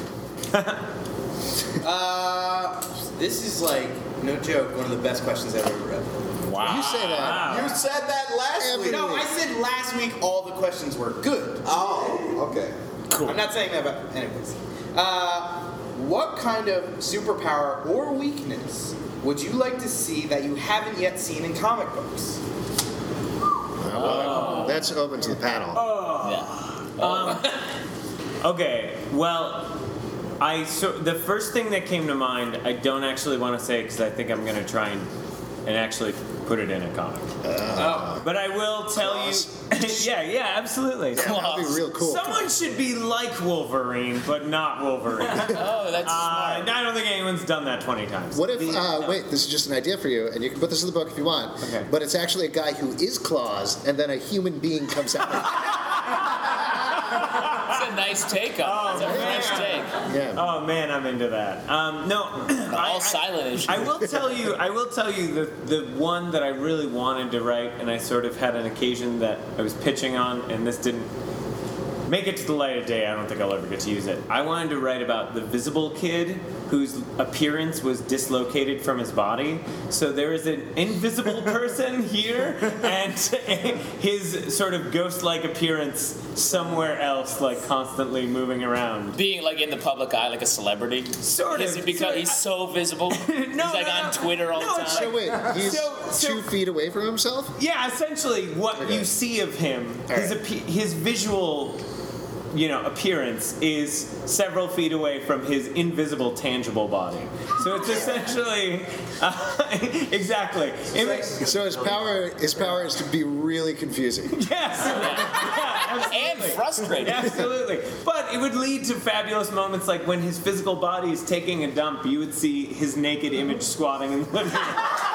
Speaker 9: Uh, this is like, no joke, one of the best questions I've ever read.
Speaker 8: Wow.
Speaker 6: You say that.
Speaker 3: You said that last
Speaker 6: Every
Speaker 3: week.
Speaker 9: No, I said last week all the questions were good.
Speaker 3: Oh, okay.
Speaker 9: I'm not saying that, but anyways. Uh, what kind of superpower or weakness would you like to see that you haven't yet seen in comic books?
Speaker 6: Oh. That's open to the panel.
Speaker 8: Yeah.
Speaker 5: Um, okay, well, I so the first thing that came to mind, I don't actually want to say because I think I'm going to try and, and actually put it in a comic.
Speaker 9: Oh.
Speaker 5: But I will tell
Speaker 6: Claws.
Speaker 5: you, yeah, yeah, absolutely.
Speaker 6: Yeah, that'd be real cool.
Speaker 5: Someone should be like Wolverine, but not Wolverine.
Speaker 8: Oh, that's
Speaker 5: Uh,
Speaker 8: smart.
Speaker 5: I don't think anyone's done that twenty times.
Speaker 6: What if, uh, wait, this is just an idea for you, and you can put this in the book if you want,
Speaker 5: Okay.
Speaker 6: but it's actually a guy who is Claws, and then a human being comes out.
Speaker 8: That's a nice take on it. That's a
Speaker 5: man.
Speaker 8: fresh take.
Speaker 6: Yeah.
Speaker 5: Oh man, I'm into that. Um, no, I,
Speaker 8: All
Speaker 5: I-
Speaker 8: silent issue.
Speaker 5: I will tell you. I will tell you the the one that I really wanted to write, and I sort of had an occasion that I was pitching on, and this didn't make it to the light of day. I don't think I'll ever get to use it. I wanted to write about the Visible Kid whose appearance was dislocated from his body. So there is an invisible person here, and his sort of ghost-like appearance somewhere else, like constantly moving around.
Speaker 8: Being like in the public eye, like a celebrity.
Speaker 5: Sort
Speaker 8: Is
Speaker 5: of.
Speaker 8: it because
Speaker 5: sort of.
Speaker 8: he's so visible? he's
Speaker 5: No,
Speaker 8: like
Speaker 5: no,
Speaker 8: on
Speaker 5: no.
Speaker 8: Twitter all
Speaker 5: No,
Speaker 8: the
Speaker 5: it's
Speaker 8: time.
Speaker 6: So wait, he's
Speaker 5: So- so-
Speaker 6: two feet away from himself?
Speaker 5: Yeah, essentially, what
Speaker 6: Okay.
Speaker 5: you see of him,
Speaker 6: All
Speaker 5: his
Speaker 6: right.
Speaker 5: appe- his visual, you know, appearance is several feet away from his invisible, tangible body. So it's essentially, uh, exactly. It makes-
Speaker 6: So his power, his power is to be really confusing.
Speaker 5: yes. Yeah,
Speaker 8: And
Speaker 5: absolutely.
Speaker 8: frustrated.
Speaker 5: Absolutely. But it would lead to fabulous moments like when his physical body is taking a dump, you would see his naked image squatting in the living room.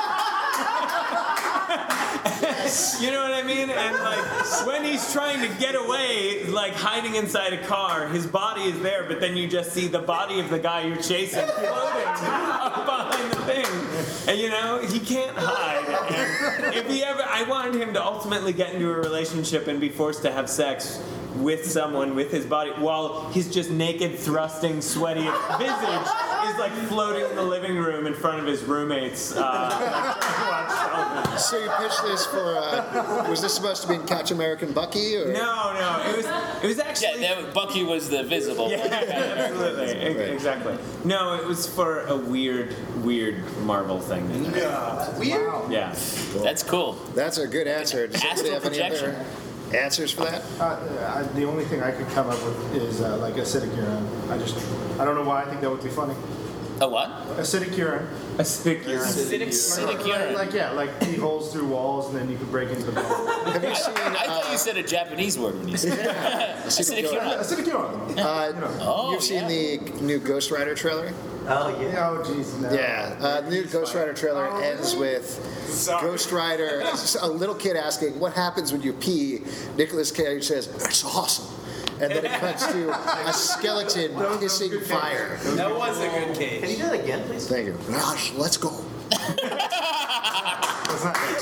Speaker 5: You know what I mean? And like when he's trying to get away, like hiding inside a car, his body is there, but then you just see the body of the guy you're chasing floating up behind the thing. And you know, he can't hide. And if he ever, I wanted him to ultimately get into a relationship and be forced to have sex with someone with his body while his just naked, thrusting, sweaty visage is like floating in the living room in front of his roommates. Uh, like, trying to watch television.
Speaker 6: So you pitched this for, uh, was this supposed to be in Catch American Bucky? Or?
Speaker 5: No, no, it was it was
Speaker 8: Yeah,
Speaker 5: actually
Speaker 8: that, Bucky was the visible.
Speaker 5: yeah, absolutely, E- exactly. No, it was for a weird, weird Marvel thing. That
Speaker 9: No. Weird.
Speaker 5: yeah.
Speaker 8: That's cool.
Speaker 6: That's a good answer. Does anybody
Speaker 8: Astral
Speaker 6: have any other answers for that?
Speaker 4: Uh, I, the only thing I could come up with is uh, like acidic urine. I just, I don't know why I think that would be funny.
Speaker 8: A what?
Speaker 4: Acidic urine.
Speaker 5: A stick urine.
Speaker 8: Acidic, acidic
Speaker 4: Like,
Speaker 8: urine.
Speaker 4: like yeah, like pee holes through walls, and then you could break into the ball.
Speaker 6: Have you seen
Speaker 8: I thought
Speaker 6: uh,
Speaker 8: you said a Japanese word when you said that. Acidic urine.
Speaker 4: Acidic urine.
Speaker 6: uh,
Speaker 4: You know.
Speaker 8: Oh,
Speaker 6: you've seen
Speaker 8: yeah.
Speaker 6: the new Ghost Rider trailer?
Speaker 7: Oh, yeah.
Speaker 4: Oh, jeez, no.
Speaker 6: Yeah, uh, the new Ghost Rider trailer
Speaker 4: Oh,
Speaker 6: ends with Ghost Rider, a little kid asking, "What happens when you pee?" Nicolas Cage says, "It's awesome." And then it cuts to a skeleton hissing fire.
Speaker 9: That was a good
Speaker 7: Can
Speaker 9: cage.
Speaker 7: you do that again, please?
Speaker 6: Thank you. Gosh, let's go.
Speaker 4: That's not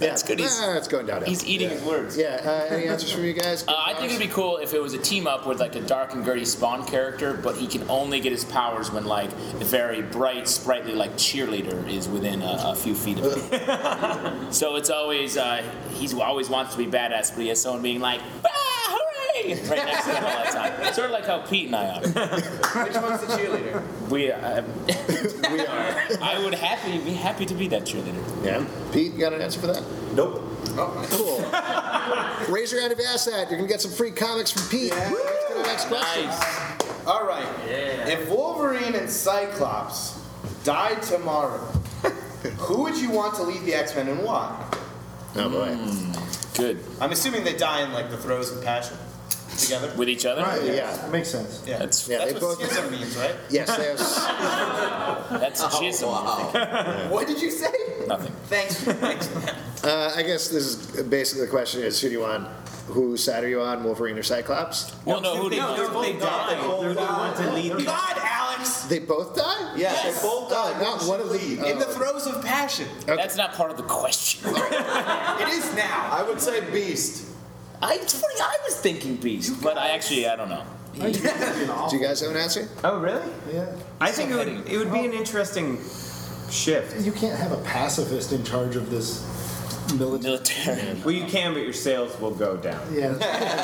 Speaker 8: That's good. He's,
Speaker 6: Ah, it's going downhill.
Speaker 8: he's eating his words.
Speaker 6: Yeah. Uh, any answers from you guys?
Speaker 8: Uh, I think it'd be cool if it was a team up with like a dark and gritty Spawn character, but he can only get his powers when like a very bright, sprightly like cheerleader is within a, a few feet of him. So it's always uh, he's always wants to be badass, but he has someone being like, ah, hooray, right next to him all the time. Sort of like how Pete and I are.
Speaker 9: Which one's the cheerleader?
Speaker 8: We uh, we are. I would happy be happy to be that cheerleader.
Speaker 6: Yeah. Pete, you got an answer for that?
Speaker 3: Nope.
Speaker 6: Cool. Raise your hand if you ask that. You're going to get some free comics from Pete. Let's get to the next question.
Speaker 8: Nice.
Speaker 9: All right. If Wolverine and Cyclops died tomorrow, who would you want to lead the X-Men and why?
Speaker 6: Oh, boy.
Speaker 8: Good.
Speaker 9: I'm assuming they die in like the throes of passion together.
Speaker 8: With each other?
Speaker 4: Right, yeah.
Speaker 6: Yeah.
Speaker 4: Makes sense.
Speaker 9: Yeah,
Speaker 8: That's
Speaker 6: Yeah,
Speaker 9: that's
Speaker 6: they
Speaker 9: what
Speaker 6: both.
Speaker 9: schism means, right?
Speaker 6: Yes, they have.
Speaker 8: that's jism.
Speaker 9: What did you say?
Speaker 8: Nothing.
Speaker 9: Thanks. Thanks.
Speaker 6: Uh, I guess this is basically the question is who do you want? Whose side are you on, Wolverine or Cyclops?
Speaker 8: Well, no, who do you
Speaker 5: No,
Speaker 8: want?
Speaker 5: if they die, they're the one to lead the.
Speaker 9: God, Alex!
Speaker 6: They both die?
Speaker 3: Yeah,
Speaker 9: Yes.
Speaker 3: they both died.
Speaker 6: Oh, not one of them.
Speaker 9: In the throes of passion.
Speaker 8: That's not part of the question.
Speaker 9: It is now.
Speaker 3: I would say Beast.
Speaker 8: I, it's funny, I was thinking Beast, but I actually, I don't know.
Speaker 6: Do you guys have an answer?
Speaker 5: Oh, really?
Speaker 4: Yeah.
Speaker 5: I think it would, it would be an interesting shift.
Speaker 4: You can't have a pacifist in charge of this military.
Speaker 8: Military.
Speaker 5: Well, you can, but your sales will go down.
Speaker 4: Yeah.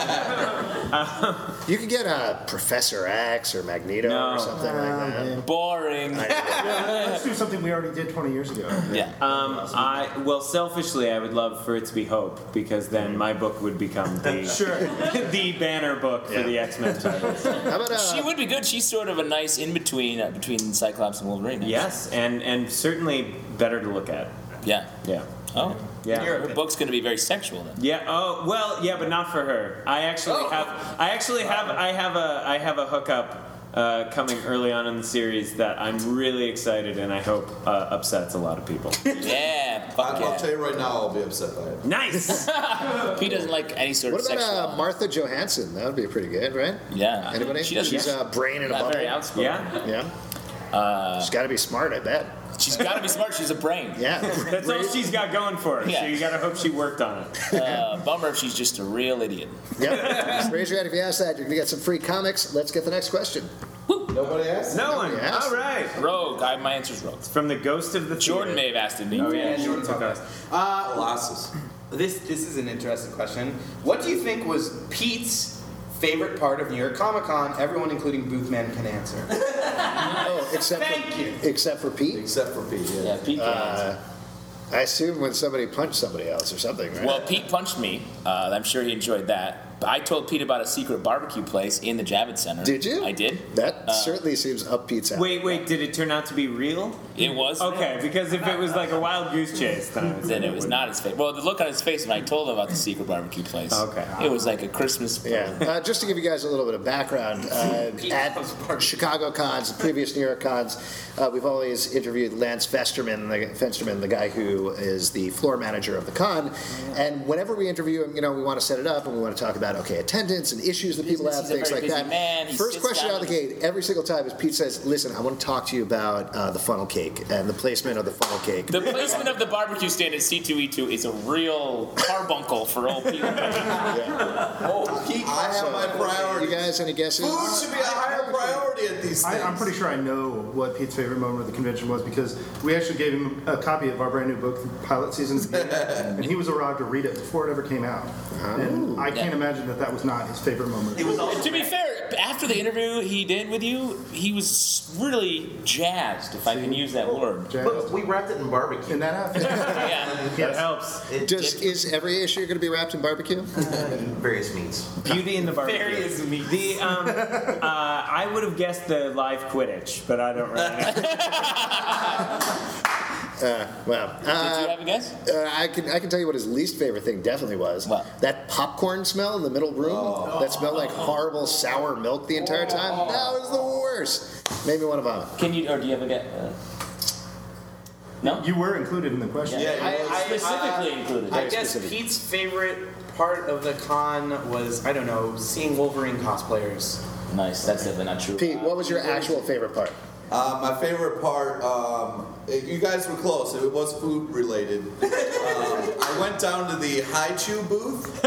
Speaker 6: You could get a Professor X or Magneto
Speaker 5: No.
Speaker 6: or something like that.
Speaker 8: Boring.
Speaker 4: Let's do something we already did twenty years ago.
Speaker 8: Yeah.
Speaker 5: Um, I well, selfishly, I would love for it to be Hope because then my book would become the the banner book for
Speaker 6: Yeah.
Speaker 5: the X-Men titles.
Speaker 6: How about uh,
Speaker 8: She would be good. She's sort of a nice in between uh, between Cyclops and Wolverine. actually.
Speaker 5: Yes, and and certainly better to look at.
Speaker 8: Yeah.
Speaker 5: Yeah.
Speaker 8: Oh.
Speaker 5: Yeah.
Speaker 8: Her book's going to be very sexual then.
Speaker 5: Yeah. Oh well. Yeah, but not for her. I actually
Speaker 8: Oh.
Speaker 5: have. I actually have. I have a. I have a hookup uh, coming early on in the series that I'm really excited and I hope uh, upsets a lot of people.
Speaker 8: Yeah. Fuck
Speaker 3: I, I'll
Speaker 8: yeah.
Speaker 3: tell you right now, I'll be upset by it.
Speaker 5: Nice.
Speaker 8: He doesn't like any sort
Speaker 6: what
Speaker 8: of
Speaker 6: about
Speaker 8: sexual.
Speaker 6: uh, Martha Johansson? That would be pretty good, right?
Speaker 8: Yeah.
Speaker 6: Anybody?
Speaker 8: She doesn't.
Speaker 6: She's a brain in a
Speaker 8: not
Speaker 6: bubble.
Speaker 8: very outspoken.
Speaker 5: Yeah.
Speaker 6: Yeah.
Speaker 8: Uh,
Speaker 6: She's got to be smart, I bet.
Speaker 8: She's got to be smart. She's a brain.
Speaker 6: Yeah.
Speaker 5: That's all she's got going for her.
Speaker 8: Yeah.
Speaker 5: So you gotta hope she worked on it.
Speaker 8: Uh, bummer if she's just a real idiot.
Speaker 6: Yep. Raise your hand if you ask that. You're going to get some free comics. Let's get the next question.
Speaker 3: Nobody asked?
Speaker 5: No one.
Speaker 6: Yes.
Speaker 5: All right.
Speaker 8: Rogue. I, my answer's Rogue.
Speaker 5: From the Ghost of the
Speaker 8: Jordan may
Speaker 5: Theater.
Speaker 8: have asked it me.
Speaker 5: Oh yeah, Jordan took us.
Speaker 9: Uh,
Speaker 3: Glasses.
Speaker 9: this this is an interesting question. What do you think was Pete's favorite part of New York Comic Con? Everyone, including Boothman, can answer.
Speaker 6: Oh, except
Speaker 9: Thank
Speaker 6: for,
Speaker 9: you.
Speaker 6: Except for Pete?
Speaker 3: Except for Pete, yeah.
Speaker 8: Yeah, Pete can answer.
Speaker 6: Uh, I assume when somebody punched somebody else or something, right?
Speaker 8: Well, Pete punched me. Uh, I'm sure he enjoyed that. But I told Pete about a secret barbecue place in the Javits Center.
Speaker 6: Did you?
Speaker 8: I did.
Speaker 6: That
Speaker 8: Uh,
Speaker 6: certainly seems up Pete's alley.
Speaker 5: Wait, wait. Did it turn out to be real?
Speaker 8: It was.
Speaker 5: Okay, because if it was like a wild goose chase, then I was.
Speaker 8: Then it was not his face. Well, the look on his face when I told him about the secret barbecue place.
Speaker 5: Okay.
Speaker 8: It was like a Christmas.
Speaker 6: Yeah. Uh, just to give you guys a little bit of background, uh, at Chicago cons, previous New York cons, uh, we've always interviewed Lance Festerman, the, Festerman, the guy who is the floor manager of the con. And whenever we interview him, you know, we want to set it up and we want to talk about, okay, attendance and issues that people
Speaker 8: Business,
Speaker 6: have,
Speaker 8: he's a
Speaker 6: things
Speaker 8: very
Speaker 6: like
Speaker 8: busy
Speaker 6: that.
Speaker 8: man. He
Speaker 6: First
Speaker 8: sits
Speaker 6: question
Speaker 8: down
Speaker 6: out of the gate, every single time, is Pete says, listen, I want to talk to you about uh, the funnel cake and the placement of the funnel cake.
Speaker 8: The placement of the barbecue stand at C two E two is a real carbuncle for old people.
Speaker 3: Oh, Pete, I have my
Speaker 6: You
Speaker 3: priorities.
Speaker 6: guys, any guesses?
Speaker 3: Food should be a higher priority at these things.
Speaker 4: I, I'm pretty sure I know what Pete's favorite moment of the convention was because we actually gave him a copy of our brand new book, Pilot Season, and he was allowed to read it before it ever came out. And I can't imagine that that was not his favorite moment.
Speaker 8: To be fair, after the interview he did with you, he was really jazzed, if I can use that word.
Speaker 7: But we wrapped it in barbecue.
Speaker 4: In that outfit.
Speaker 8: Yeah.
Speaker 5: That helps.
Speaker 7: It,
Speaker 6: Does, is every issue going to be wrapped in barbecue?
Speaker 7: various meats.
Speaker 5: Beauty in the barbecue.
Speaker 8: Various meats.
Speaker 5: The um, uh, I would have guessed the live Quidditch, but I don't really know.
Speaker 6: Uh, well,
Speaker 8: Did you
Speaker 6: uh,
Speaker 8: have a guess?
Speaker 6: uh, I can I can tell you what his least favorite thing definitely was.
Speaker 8: What?
Speaker 6: That popcorn smell in the middle room that smelled like horrible sour milk the entire time. That was the worst. Made me want to vomit.
Speaker 8: Can you, or do you have a guess? Uh, no?
Speaker 4: You were included in the question.
Speaker 3: Yeah,
Speaker 9: I,
Speaker 3: you
Speaker 9: I,
Speaker 8: Specifically
Speaker 9: uh,
Speaker 8: included.
Speaker 9: I
Speaker 8: Very
Speaker 9: guess
Speaker 8: specific.
Speaker 9: Pete's favorite part of the con was, I don't know, seeing Wolverine cosplayers.
Speaker 8: Nice. That's definitely not true.
Speaker 6: Pete, what was your actual favorite part?
Speaker 3: Uh, my favorite part, um, you guys were close. It was food related. Um, I I went down to the Haichu booth,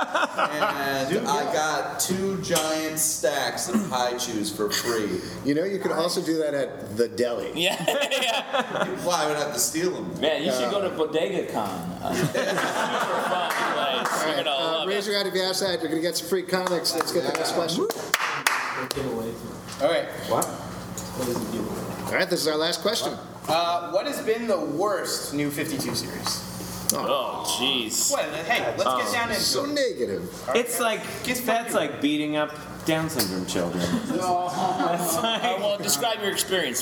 Speaker 3: and I got two giant stacks of Haichus for free.
Speaker 6: You know, you could also do that at the deli.
Speaker 8: Yeah, yeah.
Speaker 3: Well, I would have to steal them.
Speaker 8: Man, you should go to Bodega Con. Uh, super fun place.
Speaker 6: All
Speaker 8: You're
Speaker 6: right,
Speaker 8: gonna
Speaker 6: uh,
Speaker 8: love
Speaker 6: raise
Speaker 8: it.
Speaker 6: your hand if you ask that. You're going to get some free comics. Let's get the next question.
Speaker 9: All right.
Speaker 1: What?
Speaker 6: All right, this is our last question.
Speaker 9: Uh, what has been the worst New fifty-two series?
Speaker 8: Oh, jeez.
Speaker 9: Well, hey, let's get down into
Speaker 6: So
Speaker 9: it.
Speaker 6: negative.
Speaker 5: It's like that's like beating up Down syndrome children.
Speaker 8: Uh, well, describe your experience.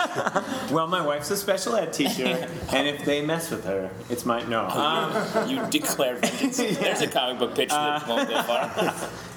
Speaker 5: Well, my wife's a special ed teacher, and if they mess with her, it's my no. Um,
Speaker 8: You declared vengeance. There's a comic book pitch that won't go far.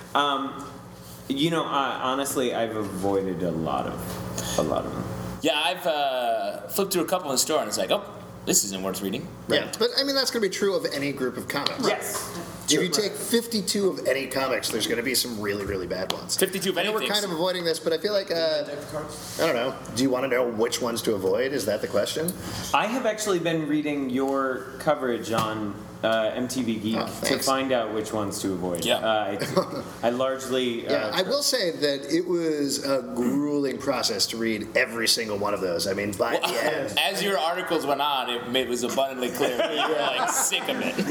Speaker 5: um, you know, uh, honestly, I've avoided a lot of, a lot of them.
Speaker 8: Yeah, I've uh, flipped through a couple in the store, and it's like, oh, this isn't worth reading.
Speaker 6: Yeah, but I mean, that's going to be true of any group of comics.
Speaker 5: Yes.
Speaker 6: If you take fifty-two of any comics, there's going to be some really, really bad ones.
Speaker 8: fifty-two of
Speaker 6: I know we're
Speaker 8: anything.
Speaker 6: kind of avoiding this, but I feel like, uh, I don't know. Do you want to know which ones to avoid? Is that the question?
Speaker 5: I have actually been reading your coverage on uh, M T V Geek
Speaker 6: Oh,
Speaker 5: to
Speaker 6: thanks.
Speaker 5: find out which ones to avoid.
Speaker 8: Yeah.
Speaker 5: Uh, I, I largely. Uh,
Speaker 6: Yeah, I will say that it was a grueling process to read every single one of those. I mean, by the end.
Speaker 8: As your articles went on, it, it was abundantly clear that you were like sick of it.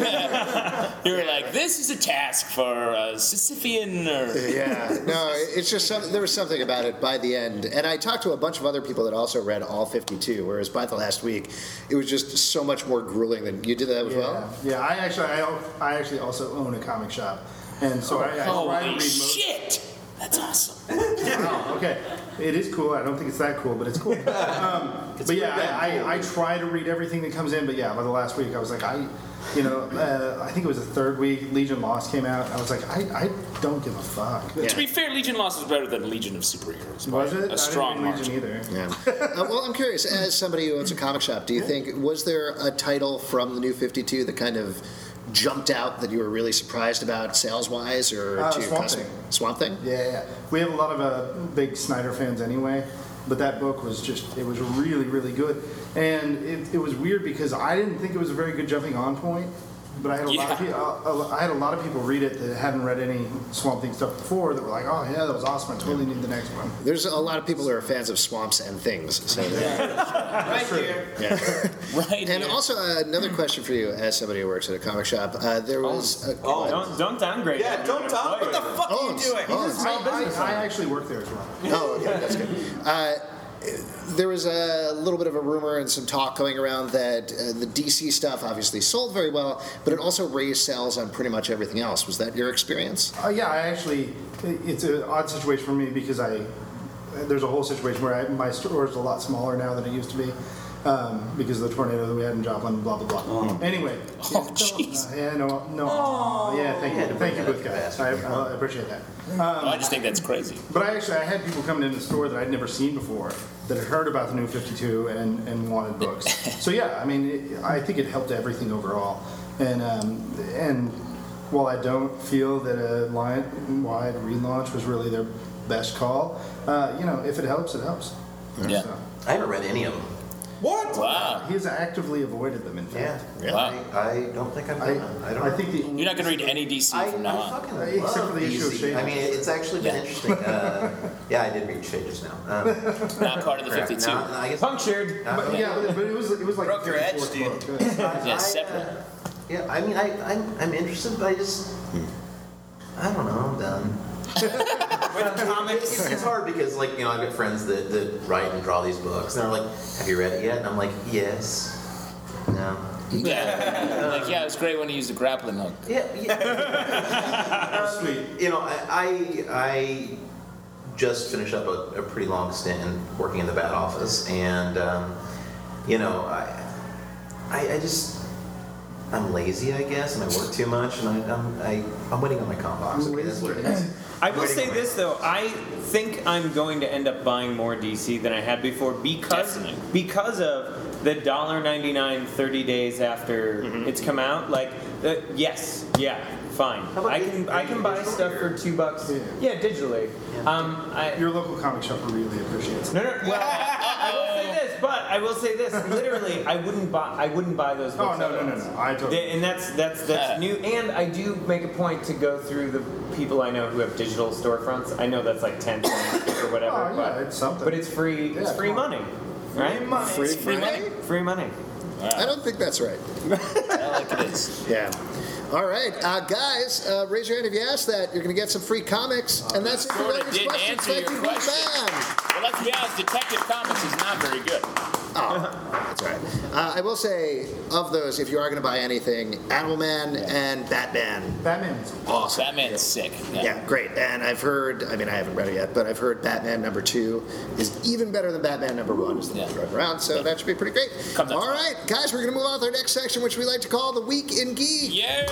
Speaker 8: You were like, "This is a task for a Sisyphean." Or
Speaker 6: Yeah, no, it's just some, there was something about it by the end. And I talked to a bunch of other people that also read all fifty-two, whereas by the last week, it was just so much more grueling than you did that as
Speaker 4: Yeah,
Speaker 6: well?
Speaker 4: yeah. I actually, I, al- I actually also own a comic shop, and so I, I try to
Speaker 8: Holy
Speaker 4: read most.
Speaker 8: shit! That's awesome.
Speaker 4: Wow, okay, it is cool. I don't think it's that cool, but it's cool. Um, but yeah, I, I, I try to read everything that comes in. But yeah, by the last week, I was like, I, you know, uh, I think it was the third week. Legion Lost came out. I was like, I, I don't give a fuck.
Speaker 8: To be fair, Legion Lost was better than Legion of Superheroes.
Speaker 4: Was it?
Speaker 8: A strong
Speaker 4: I didn't read
Speaker 8: margin.
Speaker 4: Legion either.
Speaker 6: Yeah. Uh, well, I'm curious, as somebody who owns a comic shop, do you think, was there a title from the new fifty-two that kind of jumped out that you were really surprised about sales-wise or
Speaker 4: Uh,
Speaker 6: to your
Speaker 4: Swamp
Speaker 6: customer?
Speaker 4: Thing.
Speaker 6: Swamp Thing?
Speaker 4: Yeah, yeah. We have a lot of uh, big Snyder fans anyway, but that book was just, it was really, really good. And it, it was weird because I didn't think it was a very good jumping on point, but I had a lot of
Speaker 8: Yeah.
Speaker 4: people, uh, I had a lot of people read it that hadn't read any Swamp Thing stuff before that were like, oh yeah, that was awesome. I totally need the next one.
Speaker 6: There's a lot of people who are fans of swamps and things. So
Speaker 9: Right here.
Speaker 6: yeah.
Speaker 8: Right.
Speaker 6: And
Speaker 8: here.
Speaker 6: also uh, another question for you, as somebody who works at a comic shop. Uh, there was a,
Speaker 3: Oh.
Speaker 5: don't don't downgrade.
Speaker 3: Yeah,
Speaker 5: it.
Speaker 3: don't downgrade.
Speaker 8: what the fuck are you
Speaker 6: Owns.
Speaker 8: doing?
Speaker 6: Owns.
Speaker 4: I, I, I actually work there as well.
Speaker 6: Oh, okay, that's good. Uh, there was a little bit of a rumor and some talk going around that uh, the D C stuff obviously sold very well, but it also raised sales on pretty much everything else. Was that your experience?
Speaker 4: Uh, yeah, I actually, it- it's an odd situation for me because I, there's a whole situation where I, my store is a lot smaller now than it used to be um, because of the tornado that we had in Joplin, blah, blah, blah. Anyway.
Speaker 8: Oh, jeez.
Speaker 4: Uh, yeah, no, no. Yeah, thank you. Thank you, both guys. I, I appreciate that.
Speaker 8: Oh, I just think that's crazy.
Speaker 4: But I actually, I had people coming into the store that I'd never seen before that had heard about the new fifty-two and, and wanted books. So yeah, I mean, it, I think it helped everything overall. And um, and while I don't feel that a line-wide relaunch was really their best call, uh, you know, if it helps, it helps.
Speaker 8: Yeah.
Speaker 4: So,
Speaker 7: I haven't read any of them.
Speaker 3: What?
Speaker 8: Wow.
Speaker 4: he has actively avoided them, in
Speaker 7: Yeah.
Speaker 4: fact.
Speaker 8: Wow.
Speaker 7: I, I don't think I've
Speaker 4: I,
Speaker 7: done them. I don't
Speaker 4: I
Speaker 7: know.
Speaker 4: think the
Speaker 8: You're not going to read any D C
Speaker 7: I,
Speaker 8: from now
Speaker 7: I
Speaker 8: on.
Speaker 7: fucking
Speaker 4: Except
Speaker 7: love
Speaker 4: for the issue of
Speaker 7: D C.
Speaker 4: Shade.
Speaker 7: I mean, it's actually been interesting. Uh, yeah, I did read Shade just now. Um,
Speaker 8: Not part of the
Speaker 7: crap,
Speaker 8: fifty-two.
Speaker 7: now- now I guess-
Speaker 5: Punctured.
Speaker 7: now-
Speaker 4: But yeah, but it was it was like
Speaker 9: Broke your
Speaker 4: the
Speaker 9: edge,
Speaker 4: fifty-fourth
Speaker 9: dude.
Speaker 4: book.
Speaker 7: I-
Speaker 8: Yeah,
Speaker 7: I,
Speaker 8: separate.
Speaker 7: uh, yeah, I mean, I, I'm, I'm interested, but I just, I don't know, I'm done. But
Speaker 9: comics.
Speaker 7: It's, it's hard because, like, you know, I've got friends that, that write and draw these books, and they're like, "Have you read it yet?" And I'm like, "Yes." No.
Speaker 8: Yeah. Like, yeah, it was great when he used the grappling hook.
Speaker 7: Yeah. yeah. Um,
Speaker 4: Sweet.
Speaker 7: You know, I, I, I just finished up a, a pretty long stint in working in the bat office, and um, you know, I, I, I just, I'm lazy, I guess, and I work too much, and I, I'm, I, I'm waiting on my comp box. Okay, that's what it is.
Speaker 5: I will
Speaker 7: Waiting
Speaker 5: say
Speaker 7: for
Speaker 5: this though, I think I'm going to end up buying more D C than I had before because
Speaker 8: Definitely.
Speaker 5: because of the one dollar ninety-nine thirty days after it's come out. Like, uh, yes, yeah, fine.
Speaker 7: How about
Speaker 5: I can
Speaker 7: dig-
Speaker 5: I can buy
Speaker 7: digital
Speaker 5: stuff
Speaker 7: or-
Speaker 5: for two bucks.
Speaker 4: Yeah.
Speaker 5: Yeah, digitally. Um, I,
Speaker 4: Your local comic shop really appreciates it.
Speaker 5: no, no. Well, I, I will say this but I will say this: literally, I wouldn't buy. I wouldn't buy those
Speaker 4: Oh
Speaker 5: books.
Speaker 4: no, no, no,
Speaker 5: otherwise.
Speaker 4: no! I totally.
Speaker 5: They- and that's that's that's new. And I do make a point to go through the people I know who have digital storefronts. I know that's like ten cents or whatever.
Speaker 4: Oh, yeah,
Speaker 5: but,
Speaker 4: it's something.
Speaker 5: But it's free. it's
Speaker 4: Yeah,
Speaker 5: free
Speaker 4: come on.
Speaker 5: money, right?
Speaker 4: Free money.
Speaker 6: Free,
Speaker 8: Free money?
Speaker 5: Free money.
Speaker 6: I don't think that's right.
Speaker 8: I like it is.
Speaker 6: Yeah. All right, uh, guys, uh, raise your hand if you asked that. You're going to get some free comics, and that's it for
Speaker 8: Sorta
Speaker 6: Records
Speaker 8: didn't
Speaker 6: questions.
Speaker 8: answer
Speaker 6: Thank
Speaker 8: your
Speaker 6: you, Big
Speaker 8: question.
Speaker 6: Bam.
Speaker 8: Well, let's be honest, Detective Comics is not very good.
Speaker 6: That's right. Uh, I will say, of those, if you are going to buy anything, Animal Man and Batman.
Speaker 4: Batman's
Speaker 6: Awesome.
Speaker 8: Batman's sick.
Speaker 6: Yeah, great. And I've heard, I mean, I haven't read it yet, but I've heard Batman number two is even better than Batman number one is the
Speaker 8: Yeah.
Speaker 6: one going around, so that should be pretty great.
Speaker 8: Comes out
Speaker 6: All right, guys, we're going to move on to our next section, which we like to call the Week in Geek.
Speaker 8: Yeah.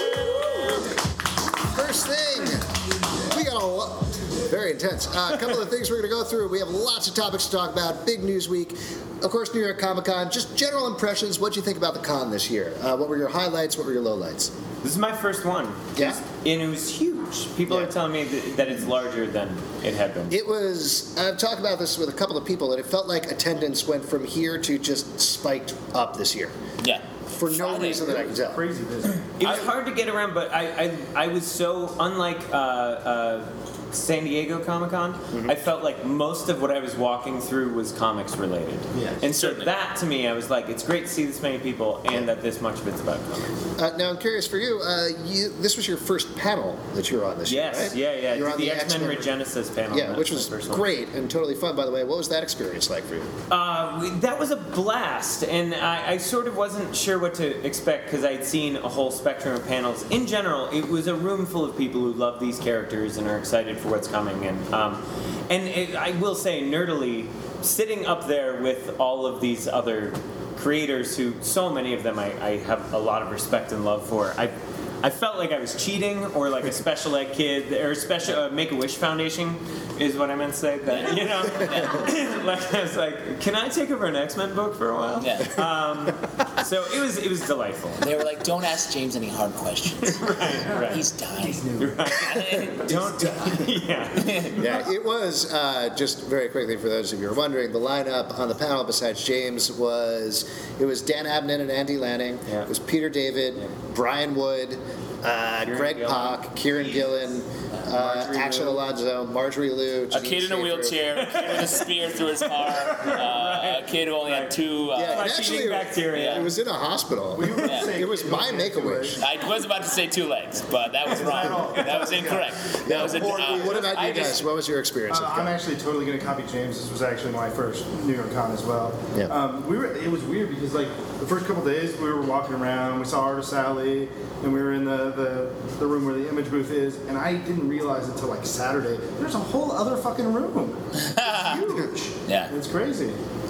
Speaker 6: First thing, we got a lot. Very intense. Uh, a couple of things we're going to go through. We have lots of topics to talk about. Big news week. Of course, New York Comic Con. Just general impressions. What do you think about the con this year? Uh, what were your highlights? What were your lowlights?
Speaker 5: This is my first one.
Speaker 6: Yeah.
Speaker 5: And it was huge. People
Speaker 6: Yeah.
Speaker 5: are telling me that, that it's larger than it had been.
Speaker 6: It was, I've talked about this with a couple of people, and it felt like attendance went from here to just spiked up this year.
Speaker 8: Yeah.
Speaker 6: For no
Speaker 8: Friday.
Speaker 6: reason that I can tell.
Speaker 4: crazy busy.
Speaker 5: It was hard to get around, but I I, I was so unlike uh, uh, San Diego Comic Con.
Speaker 6: Mm-hmm.
Speaker 5: I felt like most of what I was walking through was comics related.
Speaker 4: Yes,
Speaker 5: and so
Speaker 8: certainly.
Speaker 5: that to me, I was like, it's great to see this many people and that this much of it's about comics.
Speaker 6: Uh, now, I'm curious for you, uh, you, this was your first panel that you were on this
Speaker 5: Yes,
Speaker 6: year, right?
Speaker 5: yeah, yeah.
Speaker 6: You were on
Speaker 5: the
Speaker 6: the
Speaker 5: X-Men
Speaker 6: X-Men
Speaker 5: Regenesis panel.
Speaker 6: Yeah,
Speaker 5: That's
Speaker 6: which
Speaker 5: my
Speaker 6: was
Speaker 5: first one.
Speaker 6: great and totally fun, by the way. What was that experience like for you?
Speaker 5: Uh, we- that was a blast, and I, I sort of wasn't sure what to expect because I'd seen a whole spectrum of panels. In general, it was a room full of people who love these characters and are excited for what's coming. And um, and it, I will say, nerdily, sitting up there with all of these other creators, who so many of them I, I have a lot of respect and love for. I I felt like I was cheating, or like a special ed kid, or a special uh, Make-A-Wish Foundation is what I meant to say. That, you know, like I was like, can I take over an X-Men book for a while?
Speaker 8: Yeah.
Speaker 5: Um, so it was it was delightful.
Speaker 8: They were like, don't ask James any hard questions.
Speaker 5: Right, right.
Speaker 8: He's dying.
Speaker 5: Don't, yeah.
Speaker 6: Yeah, it was, uh, just very quickly for those of you who are wondering, the lineup on the panel besides James was, it was Dan Abnett and Andy Lanning,
Speaker 5: Yeah.
Speaker 6: it was Peter David, Brian Wood, uh,
Speaker 5: Kieran
Speaker 6: Greg
Speaker 5: Gillen.
Speaker 6: Pak, Kieran Gillen, uh,
Speaker 5: Marjorie
Speaker 6: Axel
Speaker 5: Liu.
Speaker 6: Alonso, Marjorie Liu,
Speaker 8: A
Speaker 6: Janine
Speaker 8: kid in a
Speaker 6: Schaefer.
Speaker 8: wheelchair, a kid with a spear through his car, uh, a kid who only had two. Uh,
Speaker 6: Yeah,
Speaker 5: Like
Speaker 6: and actually,
Speaker 5: eating bacteria.
Speaker 6: it was in a hospital.
Speaker 8: Yeah.
Speaker 6: It was my Make-A-Wish.
Speaker 8: I was about to say two legs, but that was wrong. That was incorrect. That was a, uh,
Speaker 6: What about
Speaker 8: I
Speaker 6: you guys?
Speaker 8: just-
Speaker 6: What was your experience?
Speaker 4: Uh,
Speaker 6: at the
Speaker 4: I'm
Speaker 6: con?
Speaker 4: actually totally going to copy James. This was actually my first New York Con as well.
Speaker 6: Yeah.
Speaker 4: Um, we were. It was weird because like the first couple days we were walking around, we saw Artist Alley, and we were in the, the the room where the image booth is, and I didn't realize until like Saturday there's a whole other fucking room. It's huge.
Speaker 8: Yeah.
Speaker 4: It's crazy.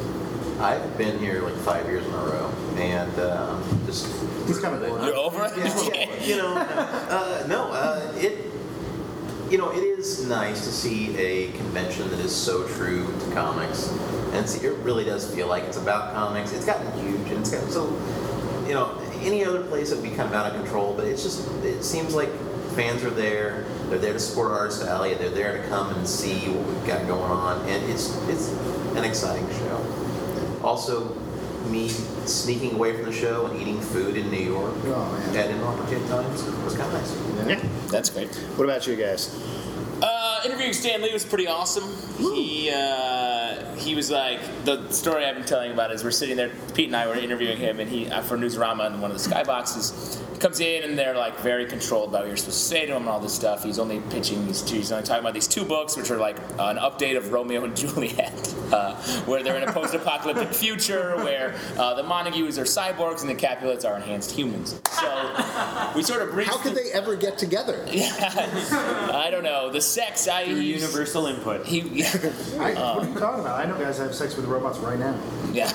Speaker 7: I've been here like five years in a row, and uh, just
Speaker 4: He's kind of bored.
Speaker 8: You're over it?
Speaker 7: Yeah, you know, uh, no, uh, it, you know, it is nice to see a convention that is so true to comics, and see, it really does feel like it's about comics. It's gotten huge, and it's gotten so, you know, any other place it would be kind of out of control, but it's just, it seems like fans are there. They're there to support Artist Alley. They're there to come and see what we've got going on, and it's it's an exciting show. Also, me sneaking away from the show and eating food in New York
Speaker 4: Oh, man.
Speaker 7: at inopportune times was kind of nice.
Speaker 6: Yeah.
Speaker 8: That's great.
Speaker 6: What about you guys?
Speaker 8: Uh, interviewing Stan Lee was pretty awesome. He uh, he was like, the story I've been telling about is we're sitting there, Pete and I were interviewing him, and he uh, for Newsrama in one of the skyboxes. He comes in and they're like very controlled about what you're supposed to say to him and all this stuff. He's only pitching these two. He's only talking about these two books, which are like an update of Romeo and Juliet, uh, where they're in a post-apocalyptic future where uh, the Montagues are cyborgs and the Capulets are enhanced humans. So we sort of breezed
Speaker 6: How could
Speaker 8: through-
Speaker 6: they ever get together?
Speaker 8: I don't know. The sex, I
Speaker 5: Through
Speaker 8: he's-
Speaker 5: universal input.
Speaker 8: He, yeah.
Speaker 4: I, what are you talking about? I know guys have sex with robots right now.
Speaker 8: Yeah.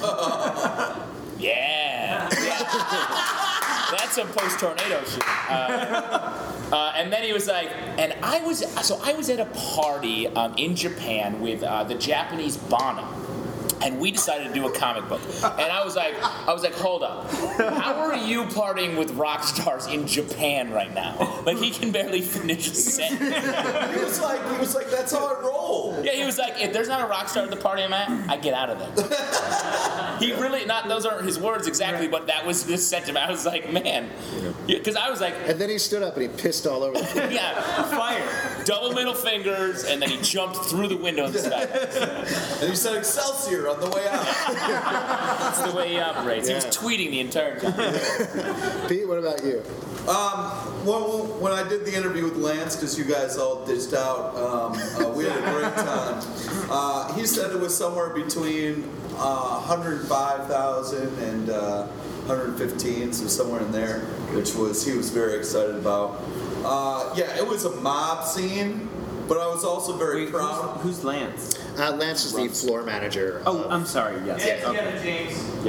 Speaker 8: Yeah. Yeah. That's some post-tornado shit. Uh, uh, and then he was like, and I was, so I was at a party um, in Japan with uh, the Japanese Bono. and we decided to do a comic book. And I was like, I was like, hold up, how are you partying with rock stars in Japan right now? Like he can barely finish a sentence.
Speaker 3: He was like, he was like, that's how I roll.
Speaker 8: Yeah, he was like, if there's not a rock star at the party I'm at, I get out of there. He really, not those aren't his words exactly, but that was the sentiment. I was like, man, because I was like,
Speaker 6: And then he stood up and he pissed all over the place.
Speaker 8: yeah, fire, double middle fingers, and then he jumped through the window in the sky.
Speaker 3: And he said Excelsior on the way out.
Speaker 8: That's the way he operates. He was
Speaker 6: Yeah.
Speaker 8: tweeting the entire time.
Speaker 6: Pete, what about you?
Speaker 3: Um, well, when I did the interview with Lance, because you guys all dished out, um, uh, we had a great time. Uh, he said it was somewhere between uh, one hundred five thousand and uh, one hundred fifteen, so somewhere in there, which was he was very excited about. Uh, yeah, it was a mob scene, but I was also very
Speaker 5: Wait,
Speaker 3: proud.
Speaker 5: who's, who's Lance?
Speaker 6: Uh, Lance is the floor manager.
Speaker 5: Oh,
Speaker 6: of-
Speaker 5: I'm sorry. Yes.
Speaker 1: Get it
Speaker 5: Okay.
Speaker 1: together, James.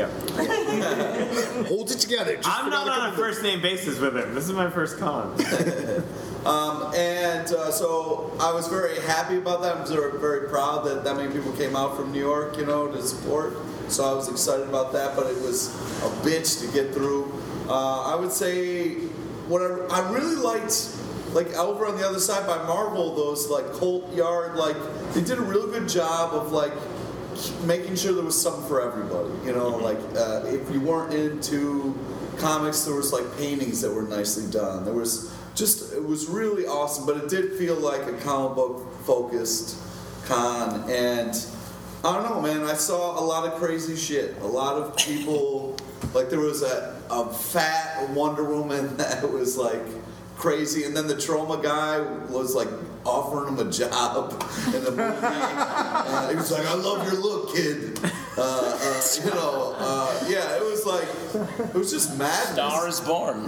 Speaker 5: Yeah.
Speaker 6: Holds it together. Just
Speaker 5: I'm
Speaker 6: for
Speaker 5: not
Speaker 6: another
Speaker 5: on a
Speaker 6: couple-
Speaker 5: first name basis with him. This is my first con.
Speaker 3: Um, and uh, so I was very happy about that. I was very, very proud that that many people came out from New York, you know, to support. So I was excited about that, but it was a bitch to get through. Uh, I would say what I, I really liked, like over on the other side by Marvel, those like Colt Yard, like they did a real good job of like making sure there was something for everybody. You know, like uh, if you weren't into comics, there was like paintings that were nicely done. There was just, it was really awesome, but it did feel like a comic book focused con. And I don't know, man, I saw a lot of crazy shit. A lot of people, like there was a, a fat Wonder Woman that was like crazy, and then the trauma guy was like offering him a job in the movie. Uh, he was like, "I love your look, kid." Uh, uh, you know, uh, yeah, it was like, it was just madness.
Speaker 8: Star is born.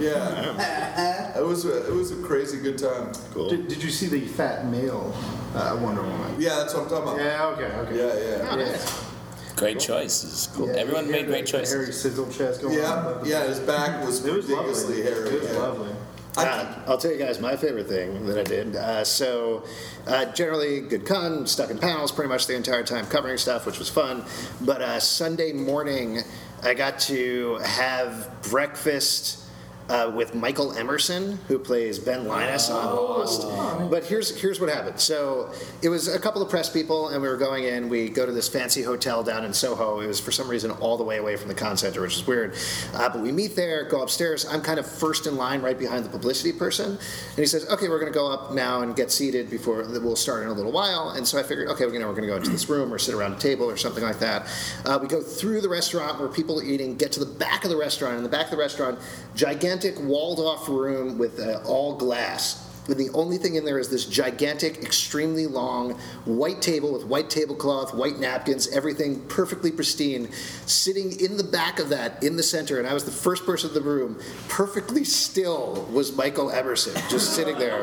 Speaker 3: Yeah, it was a, it was a crazy good time.
Speaker 6: Cool.
Speaker 4: Did, did you see the fat male uh, Wonder Woman?
Speaker 3: Yeah, that's what I'm talking about.
Speaker 4: Yeah. Okay. Okay.
Speaker 3: Yeah, yeah.
Speaker 6: Oh, nice.
Speaker 8: Great choices. Cool.
Speaker 4: Yeah,
Speaker 8: Everyone
Speaker 4: he
Speaker 8: made
Speaker 4: had
Speaker 8: great
Speaker 4: the- the Hairy
Speaker 8: choices.
Speaker 4: sizzle chest going
Speaker 3: Yeah,
Speaker 4: on.
Speaker 3: yeah, his back was
Speaker 4: It was
Speaker 3: ridiculously
Speaker 4: lovely.
Speaker 3: hairy.
Speaker 4: It was
Speaker 3: yeah.
Speaker 4: lovely.
Speaker 3: I,
Speaker 6: Uh, I'll tell you guys my favorite thing that I did. Uh, so, uh, generally, good con, stuck in panels pretty much the entire time covering stuff, which was fun. But uh, Sunday morning, I got to have breakfast uh, with Michael Emerson, who plays Ben Linus on Lost. But here's here's what happened. So it was a couple of press people, and we were going in. We go to this fancy hotel down in Soho. It was for some reason all the way away from the con center, which is weird. Uh, but we meet there, go upstairs. I'm kind of first in line, right behind the publicity person. And he says, "Okay, we're going to go up now and get seated before we'll start in a little while." And so I figured, okay, you know, we're going to go into this room or sit around a table or something like that. Uh, we go through the restaurant where people are eating, get to the back of the restaurant. In the back of the restaurant, gigantic walled-off room with uh, all glass. And the only thing in there is this gigantic, extremely long white table with white tablecloth, white napkins, everything perfectly pristine. Sitting in the back of that, in the center, and I was the first person in the room, perfectly still was Michael Emerson, just sitting there,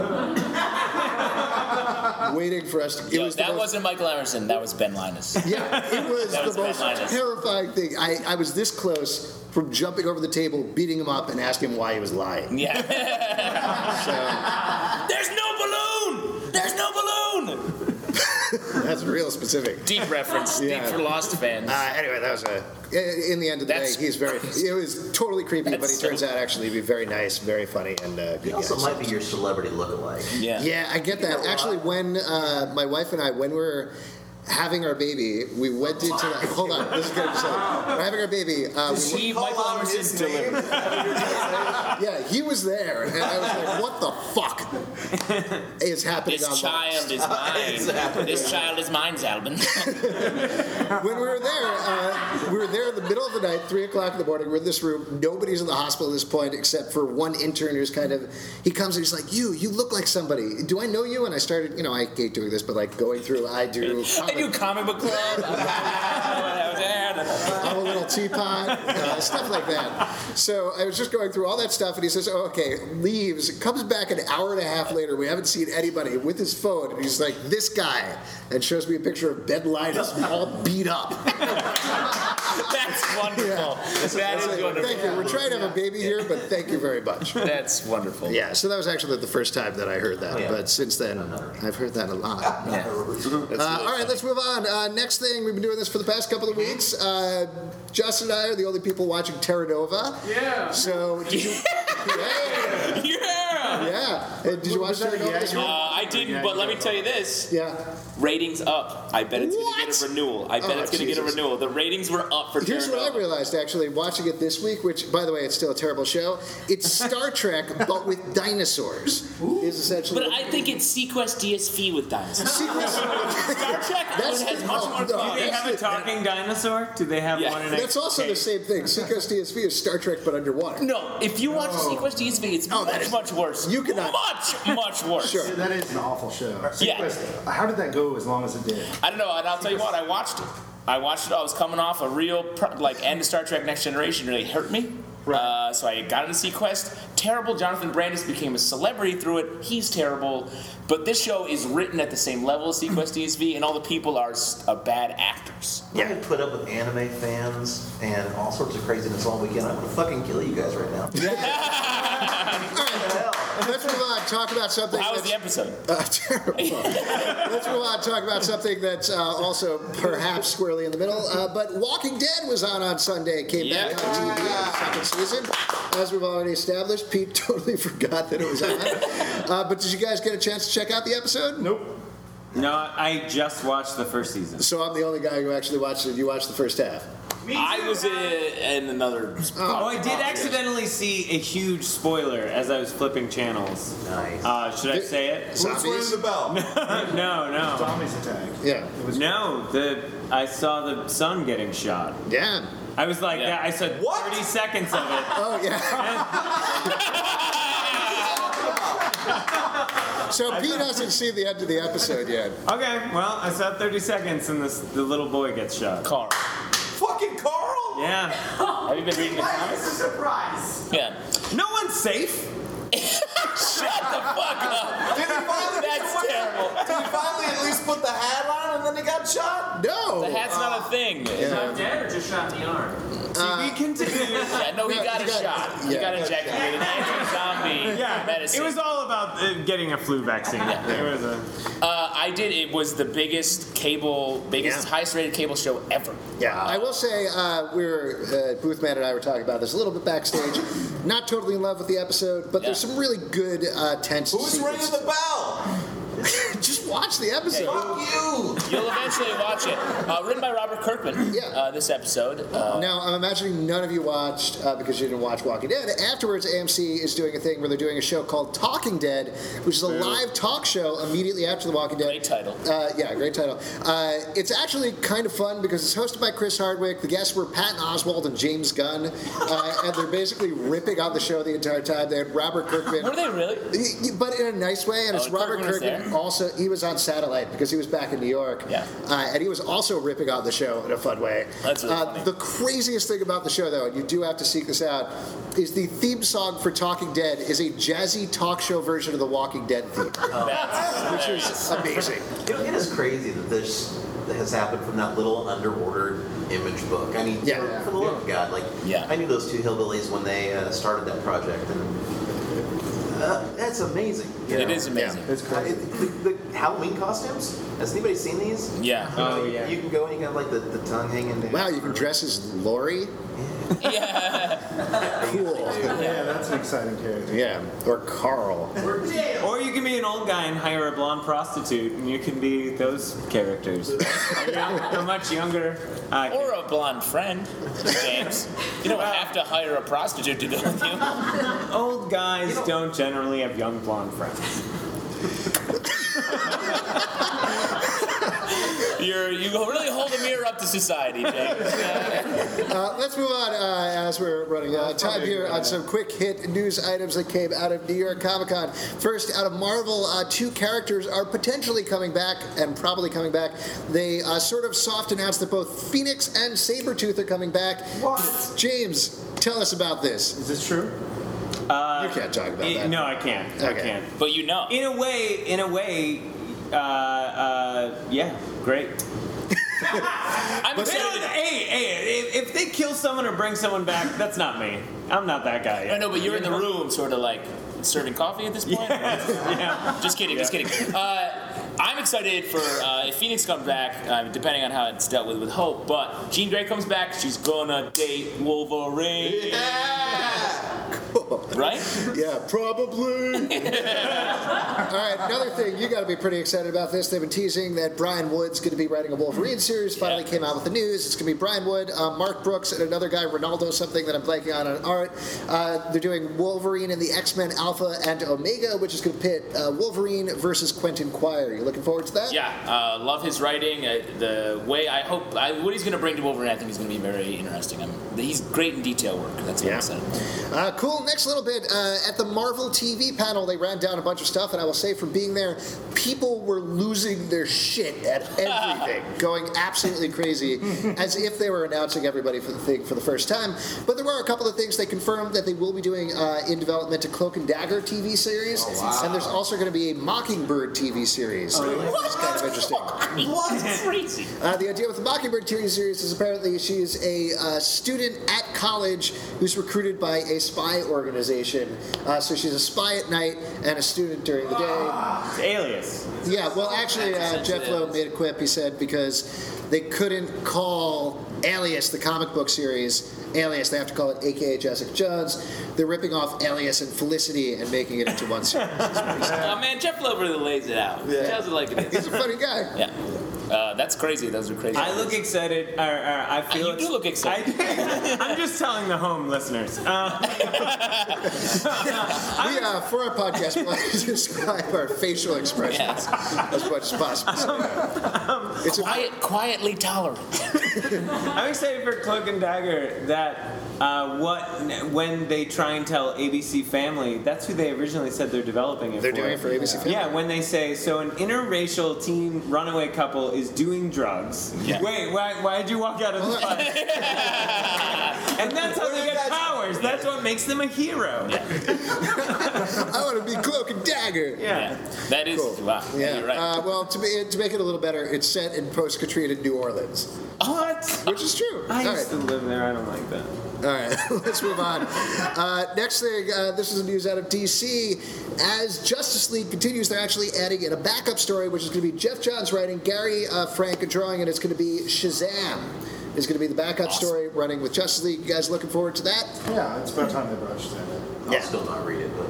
Speaker 6: waiting for us to. It
Speaker 8: Yo,
Speaker 6: was the
Speaker 8: that
Speaker 6: most-
Speaker 8: wasn't Michael Emerson. That was Ben Linus.
Speaker 6: Yeah, it was
Speaker 8: That
Speaker 6: the
Speaker 8: was Ben
Speaker 6: most
Speaker 8: Linus.
Speaker 6: terrifying thing. I, I was this close from jumping over the table, beating him up, and asking him why he was lying.
Speaker 8: Yeah.
Speaker 6: So,
Speaker 8: There's no balloon. There's no balloon.
Speaker 6: that's real specific.
Speaker 8: Deep reference.
Speaker 6: Yeah.
Speaker 8: Deep for Lost fans.
Speaker 6: Uh, anyway, that was a. In the end of the
Speaker 8: That's-
Speaker 6: day, he's very. It was totally creepy, but he
Speaker 8: That's
Speaker 6: turns
Speaker 8: so-
Speaker 6: out actually to be very nice, very funny, and uh, good
Speaker 7: He also
Speaker 6: guy.
Speaker 7: might be your celebrity lookalike.
Speaker 8: yeah.
Speaker 6: Yeah, I get that. Actually, when uh, my wife and I, when we were having our baby, we went into the. Hold on, this is good. So, we're having our baby. Uh, we
Speaker 8: See Michael Emerson delivered.
Speaker 6: Yeah, he was there, and I was like, "What the fuck is happening
Speaker 8: This
Speaker 6: on
Speaker 8: child is mine. This child is mine, Zalbin.
Speaker 6: When we were there, uh, we were there in the middle of the night, three o'clock in the morning. We're in this room. Nobody's in the hospital at this point except for one intern who's kind of. He comes and he's like, "You, you look like somebody. Do I know you?" And I started, you know, I hate doing this, but like going through, I do.
Speaker 8: I do comic book club.
Speaker 6: I'm a little teapot, uh, stuff like that. So I was just going through all that stuff, and he says, oh, okay, leaves, comes back an hour and a half later. We haven't seen anybody with his phone, and he's like, this guy, and shows me a picture of Ben Linus all beat up.
Speaker 8: That's wonderful.
Speaker 6: Yeah.
Speaker 8: That is wonderful.
Speaker 6: Thank you. We're trying to have a baby here, but thank you very much.
Speaker 8: That's wonderful.
Speaker 6: Yeah, so that was actually the first time that I heard that,
Speaker 7: Oh, yeah.
Speaker 6: but since then, I've heard that a lot.
Speaker 8: Yeah.
Speaker 6: Uh, all right, let's move on. Uh, next thing, we've been doing this for the past couple of weeks. Uh, Justin and I are the only people watching Terra Nova.
Speaker 5: Yeah.
Speaker 6: So, did you? yeah.
Speaker 8: Yeah.
Speaker 6: Yeah. Hey, did you watch Terra Nova this
Speaker 8: Uh,
Speaker 6: week?
Speaker 8: I didn't, but let me tell you this.
Speaker 6: Yeah.
Speaker 8: Ratings up. I bet it's going to get
Speaker 6: What?
Speaker 8: a renewal. I bet
Speaker 6: Oh,
Speaker 8: it's going to get a
Speaker 6: Jesus.
Speaker 8: renewal. The ratings were up for
Speaker 6: Here's
Speaker 8: Terra
Speaker 6: what I
Speaker 8: Nova.
Speaker 6: realized, actually, watching it this week, which, by the way, it's still a terrible show. It's Star Trek, but with dinosaurs. Is essentially.
Speaker 8: But I think it's Sequest D S V with dinosaurs.
Speaker 6: Sequence-
Speaker 8: Star Trek
Speaker 6: That's
Speaker 8: has
Speaker 6: the-
Speaker 8: much
Speaker 6: oh,
Speaker 8: more
Speaker 6: no.
Speaker 5: Do they
Speaker 8: context.
Speaker 5: have a talking dinosaur? Do they have
Speaker 8: Yeah.
Speaker 5: one in
Speaker 6: That's also the
Speaker 5: cave?
Speaker 6: same thing. Sequence D S V is Star Trek, but underwater.
Speaker 8: No, if you watch Sequest D S V, it's
Speaker 6: Oh, that
Speaker 8: much,
Speaker 6: is-
Speaker 8: much worse.
Speaker 6: you cannot-
Speaker 8: Much, much worse.
Speaker 6: Sure.
Speaker 4: That is an awful show.
Speaker 8: Yeah.
Speaker 4: Sequest, how did that go as long as it did?
Speaker 8: I don't know, and I'll tell you what, I watched it. I watched it. I was coming off a real pro- like end of Star Trek Next Generation. Really hurt me.
Speaker 4: Right.
Speaker 8: Uh, so I got into Sequest. Terrible. Jonathan Brandis became a celebrity through it. He's terrible. But this show is written at the same level as Sequest D S V, and all the people are s- uh, bad actors.
Speaker 7: I could put up with anime fans and all sorts of craziness all weekend. I'm gonna fucking kill you guys right now.
Speaker 6: Let's move on. Talk about something.
Speaker 8: How was
Speaker 6: that's-
Speaker 8: the episode?
Speaker 6: Uh, terrible. Let's move on. Talk about something that's uh, also perhaps squarely in the middle. Uh, but Walking Dead was on on Sunday. Came
Speaker 8: Yeah.
Speaker 6: back on T V. Second season, as we've already established. Pete totally forgot that it was on. Uh, but did you guys get a chance to check out the episode?
Speaker 4: Nope.
Speaker 5: No, I just watched the first season.
Speaker 6: So I'm the only guy who actually watched it. You watched the first half.
Speaker 8: I was in, in another.
Speaker 5: Oh, I did accidentally see a huge spoiler as I was flipping channels.
Speaker 7: Nice.
Speaker 5: Uh, should I say it?
Speaker 3: Who's ringing
Speaker 6: Zombies?
Speaker 3: the bell?
Speaker 5: No, no.
Speaker 4: Zombies attack.
Speaker 6: Yeah.
Speaker 4: It was
Speaker 5: No, the I saw the son getting shot.
Speaker 6: Yeah.
Speaker 5: I was like,
Speaker 8: Yeah.
Speaker 5: yeah, I said
Speaker 3: What?
Speaker 5: thirty seconds of it.
Speaker 6: Oh yeah. So Pete hasn't seen the end of the episode yet.
Speaker 5: Okay, well, I saw thirty seconds and this, the little boy gets shot.
Speaker 8: Carl.
Speaker 3: Fucking Carl?
Speaker 5: Yeah.
Speaker 8: Have you been reading the comics?
Speaker 1: It's a surprise.
Speaker 8: Yeah.
Speaker 5: No one's safe.
Speaker 8: Shut the fuck up.
Speaker 3: Did he finally
Speaker 8: That's terrible.
Speaker 3: Did he finally at least put the hat on and then he got shot?
Speaker 6: No.
Speaker 8: The hat's not a thing.
Speaker 6: Yeah.
Speaker 5: Dead or just shot in the arm? See, we continue.
Speaker 8: Yeah, no, he
Speaker 6: No,
Speaker 8: got
Speaker 6: he
Speaker 8: a
Speaker 6: got-
Speaker 8: shot. He
Speaker 6: yeah.
Speaker 8: got ejaculated. Anti-zombie
Speaker 5: Yeah,
Speaker 8: medicine.
Speaker 5: it was all about uh, getting a flu vaccine. It was a.
Speaker 8: Uh, I did. It was the biggest cable, biggest,
Speaker 6: Yeah.
Speaker 8: highest rated cable show ever.
Speaker 6: Yeah, I will say uh, we were uh, Boothman and I were talking about this a little bit backstage. Not totally in love with the episode, but there's
Speaker 8: Yeah.
Speaker 6: some really good uh, tense.
Speaker 3: Who's ringing
Speaker 6: sequences.
Speaker 3: the bell?
Speaker 6: Just watch the episode.
Speaker 3: Fuck you!
Speaker 8: You'll eventually watch it. Uh, written by Robert Kirkman.
Speaker 6: Yeah.
Speaker 8: Uh, this episode. Uh,
Speaker 6: Now, I'm imagining none of you watched uh, because you didn't watch Walking Dead. Afterwards, A M C is doing a thing where they're doing a show called Talking Dead, which is a live talk show immediately after The Walking Dead.
Speaker 8: Great title.
Speaker 6: Uh, yeah, great title. Uh, it's actually kind of fun because it's hosted by Chris Hardwick. The guests were Patton Oswalt and James Gunn, uh, and they're basically ripping on the show the entire time. They had Robert Kirkman.
Speaker 8: Were they really?
Speaker 6: Y- y- But in a nice way, and
Speaker 8: Oh,
Speaker 6: it's Robert
Speaker 8: Kirkman was
Speaker 6: Kirkman.
Speaker 8: there?
Speaker 6: Also, he was on satellite because he was back in New York.
Speaker 8: Yeah.
Speaker 6: Uh, and he was also ripping on the show in a fun way.
Speaker 8: That's really
Speaker 6: uh,
Speaker 8: funny.
Speaker 6: The craziest thing about the show, though, and you do have to seek this out, is the theme song for Talking Dead is a jazzy talk show version of the Walking Dead theme,
Speaker 8: That's
Speaker 6: which
Speaker 8: hilarious.
Speaker 6: is amazing.
Speaker 7: You know, it is crazy that this has happened from that little underordered image book. I mean,
Speaker 6: Yeah.
Speaker 7: for, for the love of God, like,
Speaker 8: Yeah.
Speaker 7: I knew those two hillbillies when they uh, started that project, and uh, that's amazing. you
Speaker 8: It
Speaker 7: know?
Speaker 8: is amazing.
Speaker 4: It's
Speaker 7: Uh,
Speaker 4: crazy.
Speaker 7: it- the, the Halloween costumes. Has anybody seen these?
Speaker 8: Yeah.
Speaker 5: Oh, yeah.
Speaker 7: You can go and you can have like the, the tongue hanging down.
Speaker 6: Wow, you can dress as Lori?
Speaker 8: Yeah.
Speaker 6: Cool.
Speaker 4: Yeah, that's an exciting character.
Speaker 6: Yeah, or Carl.
Speaker 5: Or you can be an old guy and hire a blonde prostitute, and you can be those characters. You know, a much younger. Uh,
Speaker 8: Or a blonde friend, James. You don't have to hire a prostitute to go with you.
Speaker 5: old guys don't generally have young blonde friends.
Speaker 8: You're you really hold a mirror up to society, James.
Speaker 6: Uh, let's move on uh, as we're running out of time here on some quick hit news items that came out of New York Comic Con. First, out of Marvel, uh, two characters are potentially coming back and probably coming back. They uh, sort of soft announced that both Phoenix and Sabretooth are coming back.
Speaker 1: What?
Speaker 6: James, tell us about this.
Speaker 4: Is this true?
Speaker 5: Uh,
Speaker 6: You can't talk about
Speaker 5: it-
Speaker 6: that.
Speaker 5: No, I can't. I
Speaker 6: Okay.
Speaker 5: can't.
Speaker 8: But you know.
Speaker 5: In a way, in a way, uh, uh, yeah, great.
Speaker 8: I'm
Speaker 5: But they don't,
Speaker 8: excited.
Speaker 5: hey, hey, if, if they kill someone or bring someone back, that's not me. I'm not that guy.
Speaker 8: I
Speaker 5: Yet.
Speaker 8: know, but you're in the
Speaker 5: You know?
Speaker 8: room, sort of like serving coffee at this point.
Speaker 5: Yeah.
Speaker 8: Just kidding, just kidding. Uh, I'm excited for uh, if Phoenix comes back, uh, depending on how it's dealt with with Hope. But Jean Grey comes back, she's gonna date Wolverine. Right?
Speaker 6: Yeah, probably. All right, another thing, you got to be pretty excited about this. They've been teasing that Brian Wood's going to be writing a Wolverine series. Finally
Speaker 8: Yeah.
Speaker 6: came out with the news. It's going to be Brian Wood, uh, Mark Brooks, and another guy, Ronaldo something that I'm blanking on on art. Uh, they're doing Wolverine and the X-Men Alpha and Omega, which is going to pit uh, Wolverine versus Quentin Quire. You looking forward to that?
Speaker 8: Yeah, uh, love his writing. Uh, the way I hope I, what he's going to bring to Wolverine, I think is going to be very interesting. I'm, he's great in detail work. That's what
Speaker 6: Yeah.
Speaker 8: I'm saying.
Speaker 6: Uh, cool. Next little bit, uh, at the Marvel T V panel, they ran down a bunch of stuff, and I will say from being there, people were losing their shit at everything, going absolutely crazy, as if they were announcing everybody for the thing for the first time. But there were a couple of things they confirmed that they will be doing uh, in development a Cloak and Dagger T V series, and there's also going to be a Mockingbird T V series. So it's kind of interesting.
Speaker 8: What? Crazy.
Speaker 6: Uh, the idea with the Mockingbird T V series is apparently she's a uh, student at college who's recruited by a spy organization. Uh, so she's a spy at night and a student during the day.
Speaker 5: It's Alias.
Speaker 6: Yeah, well, actually, uh, Jeff Lowe made a quip. He said because they couldn't call Alias, the comic book series, Alias, they have to call it A K A Jessica Jones. They're ripping off Alias and Felicity and making it into one series.
Speaker 8: Oh man, Jeff Lowe really lays it out. He tells it like it is.
Speaker 6: He's a funny guy.
Speaker 8: Yeah. Uh, that's crazy. Those are crazy.
Speaker 5: I look excited. Or, or I feel
Speaker 8: you do look excited.
Speaker 5: I, I'm just telling the home listeners. Uh,
Speaker 6: We, uh, for our podcast, we like to describe our facial expressions as much as possible. So, yeah. It's a,
Speaker 8: Quiet, quietly tolerant.
Speaker 5: I'm excited for Cloak and Dagger. That uh, what when they try and tell A B C Family, that's who they originally said they're developing it
Speaker 6: They're
Speaker 5: for.
Speaker 6: doing it for A B C Family?
Speaker 5: Yeah, when they say so, an interracial teen runaway couple is doing drugs.
Speaker 8: Yeah.
Speaker 5: Wait, why? Why did you walk out of the fight? And that's how they get powers. That's what makes them a hero.
Speaker 8: Yeah.
Speaker 6: I want to be Cloak and Dagger.
Speaker 5: Yeah.
Speaker 8: That is
Speaker 6: Cool.
Speaker 8: wow.
Speaker 6: Yeah.
Speaker 8: You're right.
Speaker 6: Uh, well, to, be, to make it a little better, it's set in post-Katrina New Orleans,
Speaker 5: What?
Speaker 6: which is true.
Speaker 5: I
Speaker 6: All
Speaker 5: used
Speaker 6: right.
Speaker 5: to live there. I don't like that.
Speaker 6: All right, let's move on. Uh, next thing, uh, this is news out of D C. As Justice League continues, they're actually adding in a backup story, which is going to be Jeff Johns writing, Gary uh, Frank drawing, and it's going to be Shazam. Is going to be the backup
Speaker 8: Awesome.
Speaker 6: story running with Justice League. You guys looking forward to that?
Speaker 4: Yeah, it's about time they brought Shazam in.
Speaker 7: I'll still not read it, but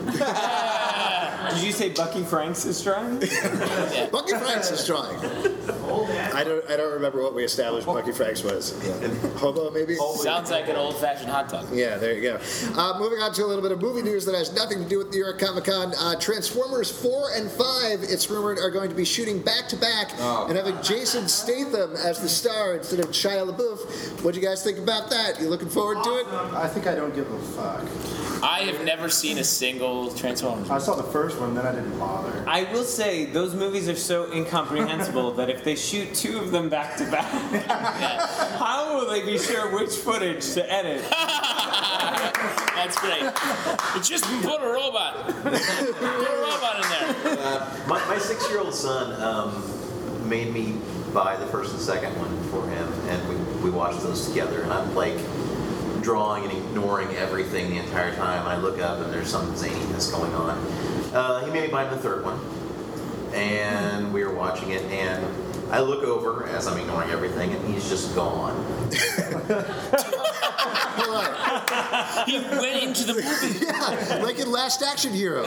Speaker 5: Did you say Bucky Franks is trying?
Speaker 6: Bucky Franks is drawing. I don't. I don't remember what we established Bucky Franks was. Yeah. Hobo, maybe.
Speaker 8: Sounds like an old-fashioned hot dog.
Speaker 6: Yeah, there you go. Uh, moving on to a little bit of movie news that has nothing to do with New York Comic Con. Uh, Transformers four and five, it's rumored, are going to be shooting back to back and having Jason Statham as the star instead of Shia LaBeouf. What do you guys think about that? You looking forward to it?
Speaker 4: I think I don't give a fuck.
Speaker 8: I have never seen a single Transformers.
Speaker 4: I saw the first one, then I didn't bother.
Speaker 5: I will say those movies are so incomprehensible that if they shoot two of them back to back, how will they be sure which footage to edit?
Speaker 8: That's great. It's just put a robot. Put a robot in there.
Speaker 7: uh, my, my six-year-old son um, made me buy the first and second one for him, and we, we watched those together. And I'm like drawing and ignoring everything the entire time. And I look up and there's some zaniness going on. Uh, he made me buy the third one, and we were watching it, and I look over as I'm ignoring everything, and he's just gone.
Speaker 6: Hold on.
Speaker 8: He went into the movie.
Speaker 6: Yeah, like in Last Action Hero.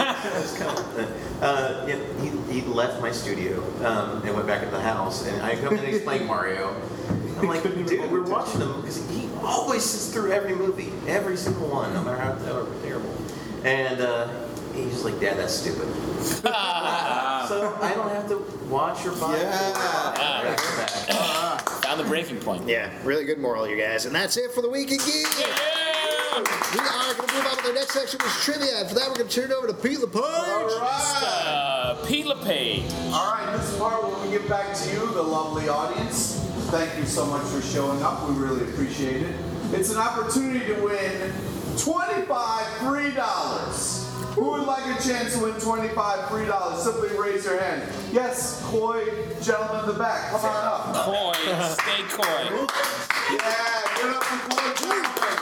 Speaker 7: Uh, yeah, he, he left my studio um, and went back into the house, and I come in and he's playing Mario. I'm like, dude, we're watching him because he always sits through every movie, every single one, no matter how, how terrible. And uh, he's just like, Dad, that's stupid. So I don't have to watch your podcast.
Speaker 3: Yeah.
Speaker 8: Found the breaking point.
Speaker 6: Yeah, really good moral, you guys. And that's it for the Week in Geek.
Speaker 8: Yeah!
Speaker 6: We are going to move on to the next section, which is trivia. And for that, we're going to turn it over to Pete LePage.
Speaker 3: All right.
Speaker 8: Uh, Pete LePage.
Speaker 3: All right, this is the part where we get back to you, the lovely audience. Thank you so much for showing up. We really appreciate it. It's an opportunity to win twenty-five free dollars. Who would like a chance to win twenty-five free dollars? Simply raise your hand. Yes, coy gentleman in the back. Come on up.
Speaker 8: Coy. Stay coy.
Speaker 3: Yeah, get up for coy gentlemen.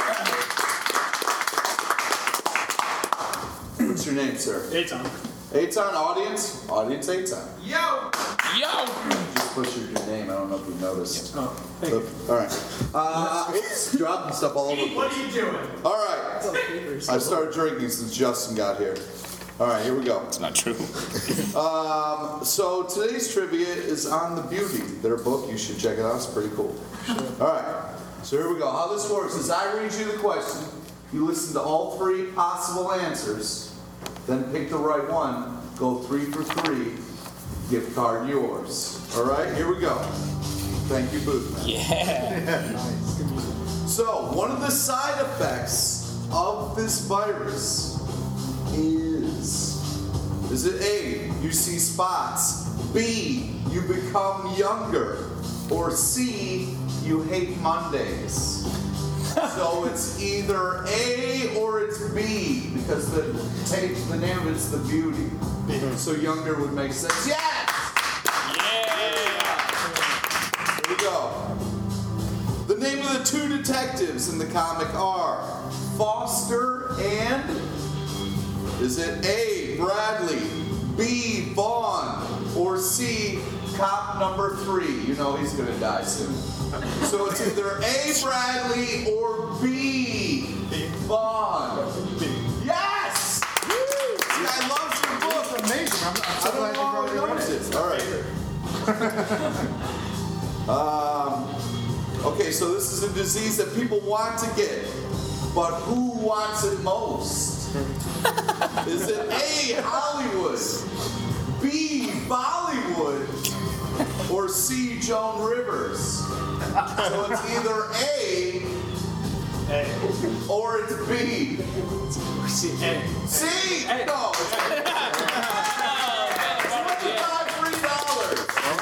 Speaker 3: What's your name, sir?
Speaker 4: Eitan.
Speaker 3: Eitan, audience? Audience Eitan.
Speaker 1: Yo!
Speaker 8: Yo!
Speaker 3: Just butchered your name. I don't know if you noticed.
Speaker 4: Oh, thank you.
Speaker 3: All right. Uh, oops, dropping stuff all over the
Speaker 1: Pete,
Speaker 3: place.
Speaker 1: what are you doing?
Speaker 3: All right. I started drinking since Justin got here. All right, here we go.
Speaker 8: It's not true.
Speaker 3: Um, so today's trivia is on The Beauty, their book. You should check it out. It's pretty cool. All right. So here we go. How this works is I read you the question. You listen to all three possible answers. Then pick the right one. Go three for three. Gift card yours. All right, here we go. Thank you, Boothman.
Speaker 8: Yeah.
Speaker 3: So, one of the side effects of this virus is, is it A, you see spots, B, you become younger, or C, you hate Mondays? So it's either A or it's B, because the tape, the name of it's The Beauty. So younger would make sense. Yes!
Speaker 8: Yeah.
Speaker 3: Here we go. The name of the two detectives in the comic are Foster and, is it A, Bradley, B, Vaughn, or C, cop number three? You know he's gonna die soon. So it's either A, Bradley, or B, Vaughn. Yes! This guy loves your book.
Speaker 4: It's amazing. I'm, I'm so
Speaker 3: I don't
Speaker 4: glad
Speaker 3: know how he
Speaker 4: you brought
Speaker 3: knows
Speaker 4: it
Speaker 3: it. All right. um, okay, so this is a disease that people want to get, but who wants it most? Is it A, Hollywood, B, Bollywood, or C, Joan Rivers? So it's either A, or it's B.
Speaker 4: C. A.
Speaker 3: C! No! twenty-five free dollars!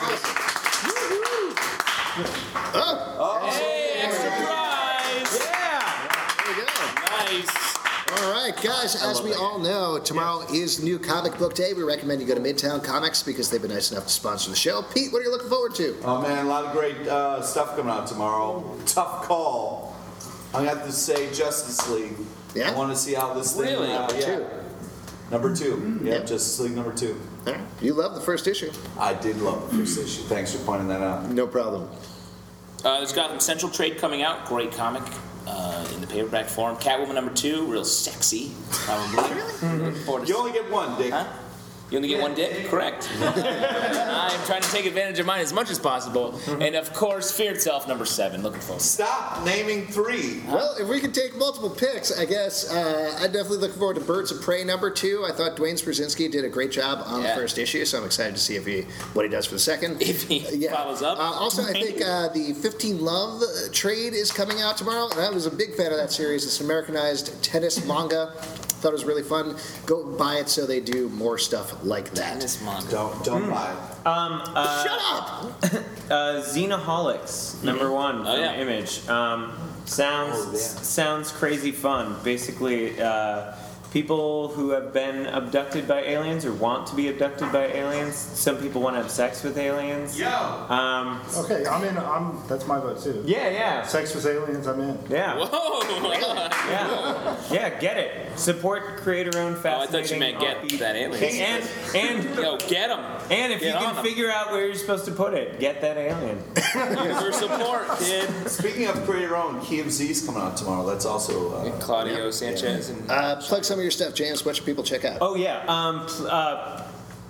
Speaker 8: Hey, extra prize.
Speaker 6: Yeah. There we go.
Speaker 8: Nice.
Speaker 6: All right, guys, as we all know, tomorrow is New Comic Book Day. We recommend you go to Midtown Comics because they've been nice enough to sponsor the show. Pete, what are you looking forward to?
Speaker 3: Oh man, a lot of great uh, stuff coming out tomorrow. Tough call. I'm gonna have to say Justice League.
Speaker 6: Yeah?
Speaker 3: I want to see how this thing.
Speaker 8: Really?
Speaker 3: Uh,
Speaker 6: Number
Speaker 3: yeah.
Speaker 6: two.
Speaker 3: Number two. Yeah,
Speaker 6: Yep.
Speaker 3: Justice League number two.
Speaker 6: All right. You love the first issue.
Speaker 3: I did love the first issue. Thanks for pointing that out.
Speaker 6: No problem.
Speaker 8: Uh, there's Gotham Central trade coming out. Great comic uh, in the paperback form. Catwoman number two, real sexy. Probably. Looking forward to
Speaker 3: You only get one, Dick.
Speaker 8: Huh? You only get one dick? Correct. I'm trying to take advantage of mine as much as possible. And of course, Fear Itself, number seven. Looking forward.
Speaker 3: Stop naming three.
Speaker 6: Well, if we could take multiple picks, I guess uh, I'm definitely looking forward to Birds of Prey number two. I thought Dwayne Straczynski did a great job on
Speaker 8: Yeah.
Speaker 6: the first issue, so I'm excited to see if he what he does for the second.
Speaker 8: If he follows up.
Speaker 6: Uh, also, I think uh, the fifteen Love uh, trade is coming out tomorrow. And I was a big fan of that series. It's an Americanized tennis manga. Thought it was really fun. Go buy it so they do more stuff like that.
Speaker 8: This manga.
Speaker 3: Don't don't buy it.
Speaker 5: Um, uh,
Speaker 6: Shut up!
Speaker 5: uh, Xenoholics, number one
Speaker 8: Oh,
Speaker 5: from
Speaker 8: yeah.
Speaker 5: Image. Um, sounds
Speaker 3: Oh, yeah.
Speaker 5: sounds crazy fun. Basically, uh, people who have been abducted by aliens or want to be abducted by aliens. Some people want to have sex with aliens.
Speaker 1: Yo!
Speaker 5: Um,
Speaker 4: Okay, I'm in. I'm. That's my vote too.
Speaker 5: yeah, yeah,
Speaker 4: Sex with aliens. I'm in.
Speaker 5: yeah,
Speaker 8: Whoa!
Speaker 5: yeah, yeah. Get it. Support creator-owned
Speaker 8: Oh, I
Speaker 5: fascinating.
Speaker 8: thought you meant get
Speaker 5: offbeat-
Speaker 8: that alien.
Speaker 5: And and
Speaker 8: Yo, get him.
Speaker 5: and if
Speaker 8: Get
Speaker 5: you
Speaker 8: on
Speaker 5: can
Speaker 8: 'em.
Speaker 5: figure out where you're supposed to put it, get that alien.
Speaker 8: For support, kid.
Speaker 3: Speaking of create your own, K M Z's coming out tomorrow. That's also uh,
Speaker 8: Claudio Sanchez and
Speaker 6: Uh, plug some of your stuff, James. What should people check out?
Speaker 5: Oh yeah. Um, pl- uh,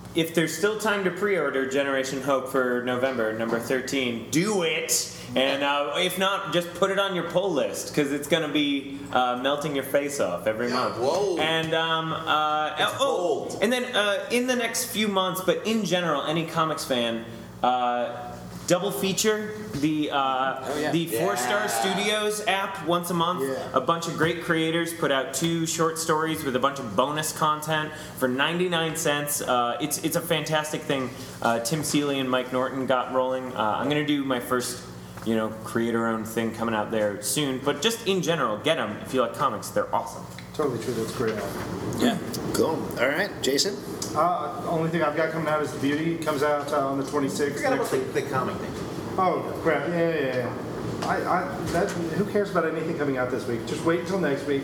Speaker 5: if there's still time to pre-order Generation Hope for November, number thirteen, do it. And uh, if not, just put it on your pull list because it's going to be uh, melting your face off every
Speaker 3: Yeah,
Speaker 5: month.
Speaker 3: whoa.
Speaker 5: And um, uh,
Speaker 3: It's
Speaker 5: oh,
Speaker 3: bold.
Speaker 5: and then uh, in the next few months, but in general, any comics fan, uh, double feature the uh,
Speaker 8: yeah.
Speaker 5: the Four Star
Speaker 3: Yeah.
Speaker 5: Studios app once a month.
Speaker 2: Yeah.
Speaker 5: A bunch of great creators put out two short stories with a bunch of bonus content for ninety-nine cents. Uh, it's it's a fantastic thing. Uh, Tim Seeley and Mike Norton got rolling. Uh, I'm gonna do my first, you know, creator-owned thing coming out there soon. But just in general, get them if you like comics. They're awesome.
Speaker 4: Totally true. That's great.
Speaker 8: Yeah.
Speaker 6: Cool. All right, Jason.
Speaker 4: Uh, only thing I've got coming out is The Beauty. It comes out uh, on the twenty-sixth.
Speaker 7: Forgot
Speaker 4: next
Speaker 7: about the, the comic thing.
Speaker 4: Oh crap! Yeah, yeah, yeah. I, I, that, who cares about anything coming out this week? Just wait until next week.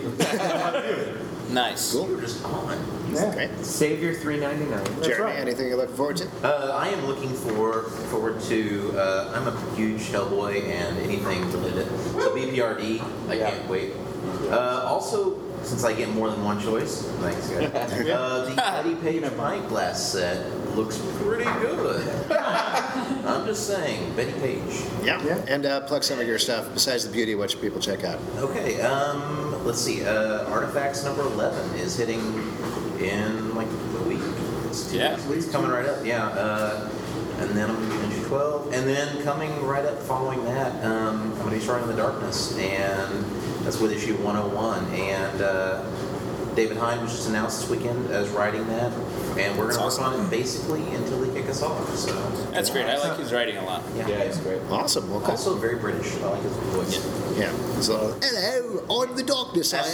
Speaker 8: Nice.
Speaker 7: You were just on.
Speaker 4: Yeah.
Speaker 6: Great.
Speaker 5: Savior three ninety-nine.
Speaker 6: Jeremy,
Speaker 4: right.
Speaker 6: anything you're looking forward to?
Speaker 7: Uh, I am looking for, forward to. Uh, I'm a huge Hellboy and anything related. So B P R D. I
Speaker 5: Yeah.
Speaker 7: can't wait. Uh, also, since I get more than one choice, thanks guys. Uh, the Eddie Page Pint Glass set looks pretty good. I'm just saying, Betty Page.
Speaker 6: Yeah.
Speaker 4: Yeah.
Speaker 6: And uh, plug some of your stuff besides the beauty. What should people check out?
Speaker 7: Okay, um, let's see. Uh, Artifacts number eleven is hitting in like a week. It's,
Speaker 8: Yeah.
Speaker 7: it's coming right up. Yeah. Uh, and then I'm going to be into twelve. And then coming right up following that, um, I'm going to be starting The Darkness. And that's with issue one oh one. And uh, David Hine was just announced this weekend as writing that. And we're going to work on it basically until they kick us off. So
Speaker 8: That's great. I like his writing a lot.
Speaker 7: yeah.
Speaker 5: Yeah, it's great.
Speaker 6: Awesome. Well, cool.
Speaker 7: Also very British. I like his voice.
Speaker 6: Yeah. So, hello, I'm the darkness. I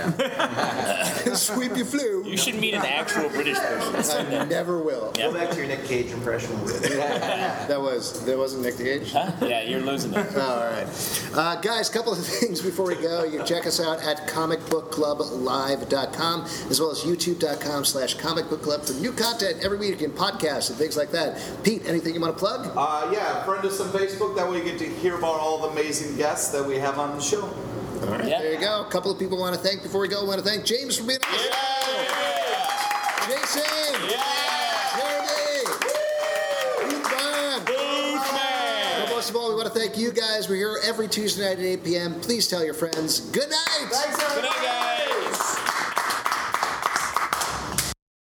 Speaker 6: am. Sweep your flu.
Speaker 8: You should meet an actual British person.
Speaker 6: I never will.
Speaker 8: Yeah.
Speaker 7: Go back to your Nick Cage impression.
Speaker 6: That was that wasn't Nick Cage.
Speaker 8: Huh? Yeah, you're losing it.
Speaker 6: All right. Uh, guys, a couple of things before we go. You can check us out at comic book club live dot com as well as youtube dot com slash comic book club for new content every week and podcasts and things like that. Pete, anything you want to plug?
Speaker 3: Uh, yeah, friend us on Facebook. That way you get to hear about all the amazing guests that we have on the show.
Speaker 6: All right.
Speaker 8: Yeah.
Speaker 6: There you go. A couple of people want to thank before we go. I want to thank James for being on the show. Jason. Jeremy. Booth Man. But most of all, we want to thank you guys. We're here every Tuesday night at eight p.m. Please tell your friends. Good night.
Speaker 3: Thanks, everybody.
Speaker 8: Good night, guys.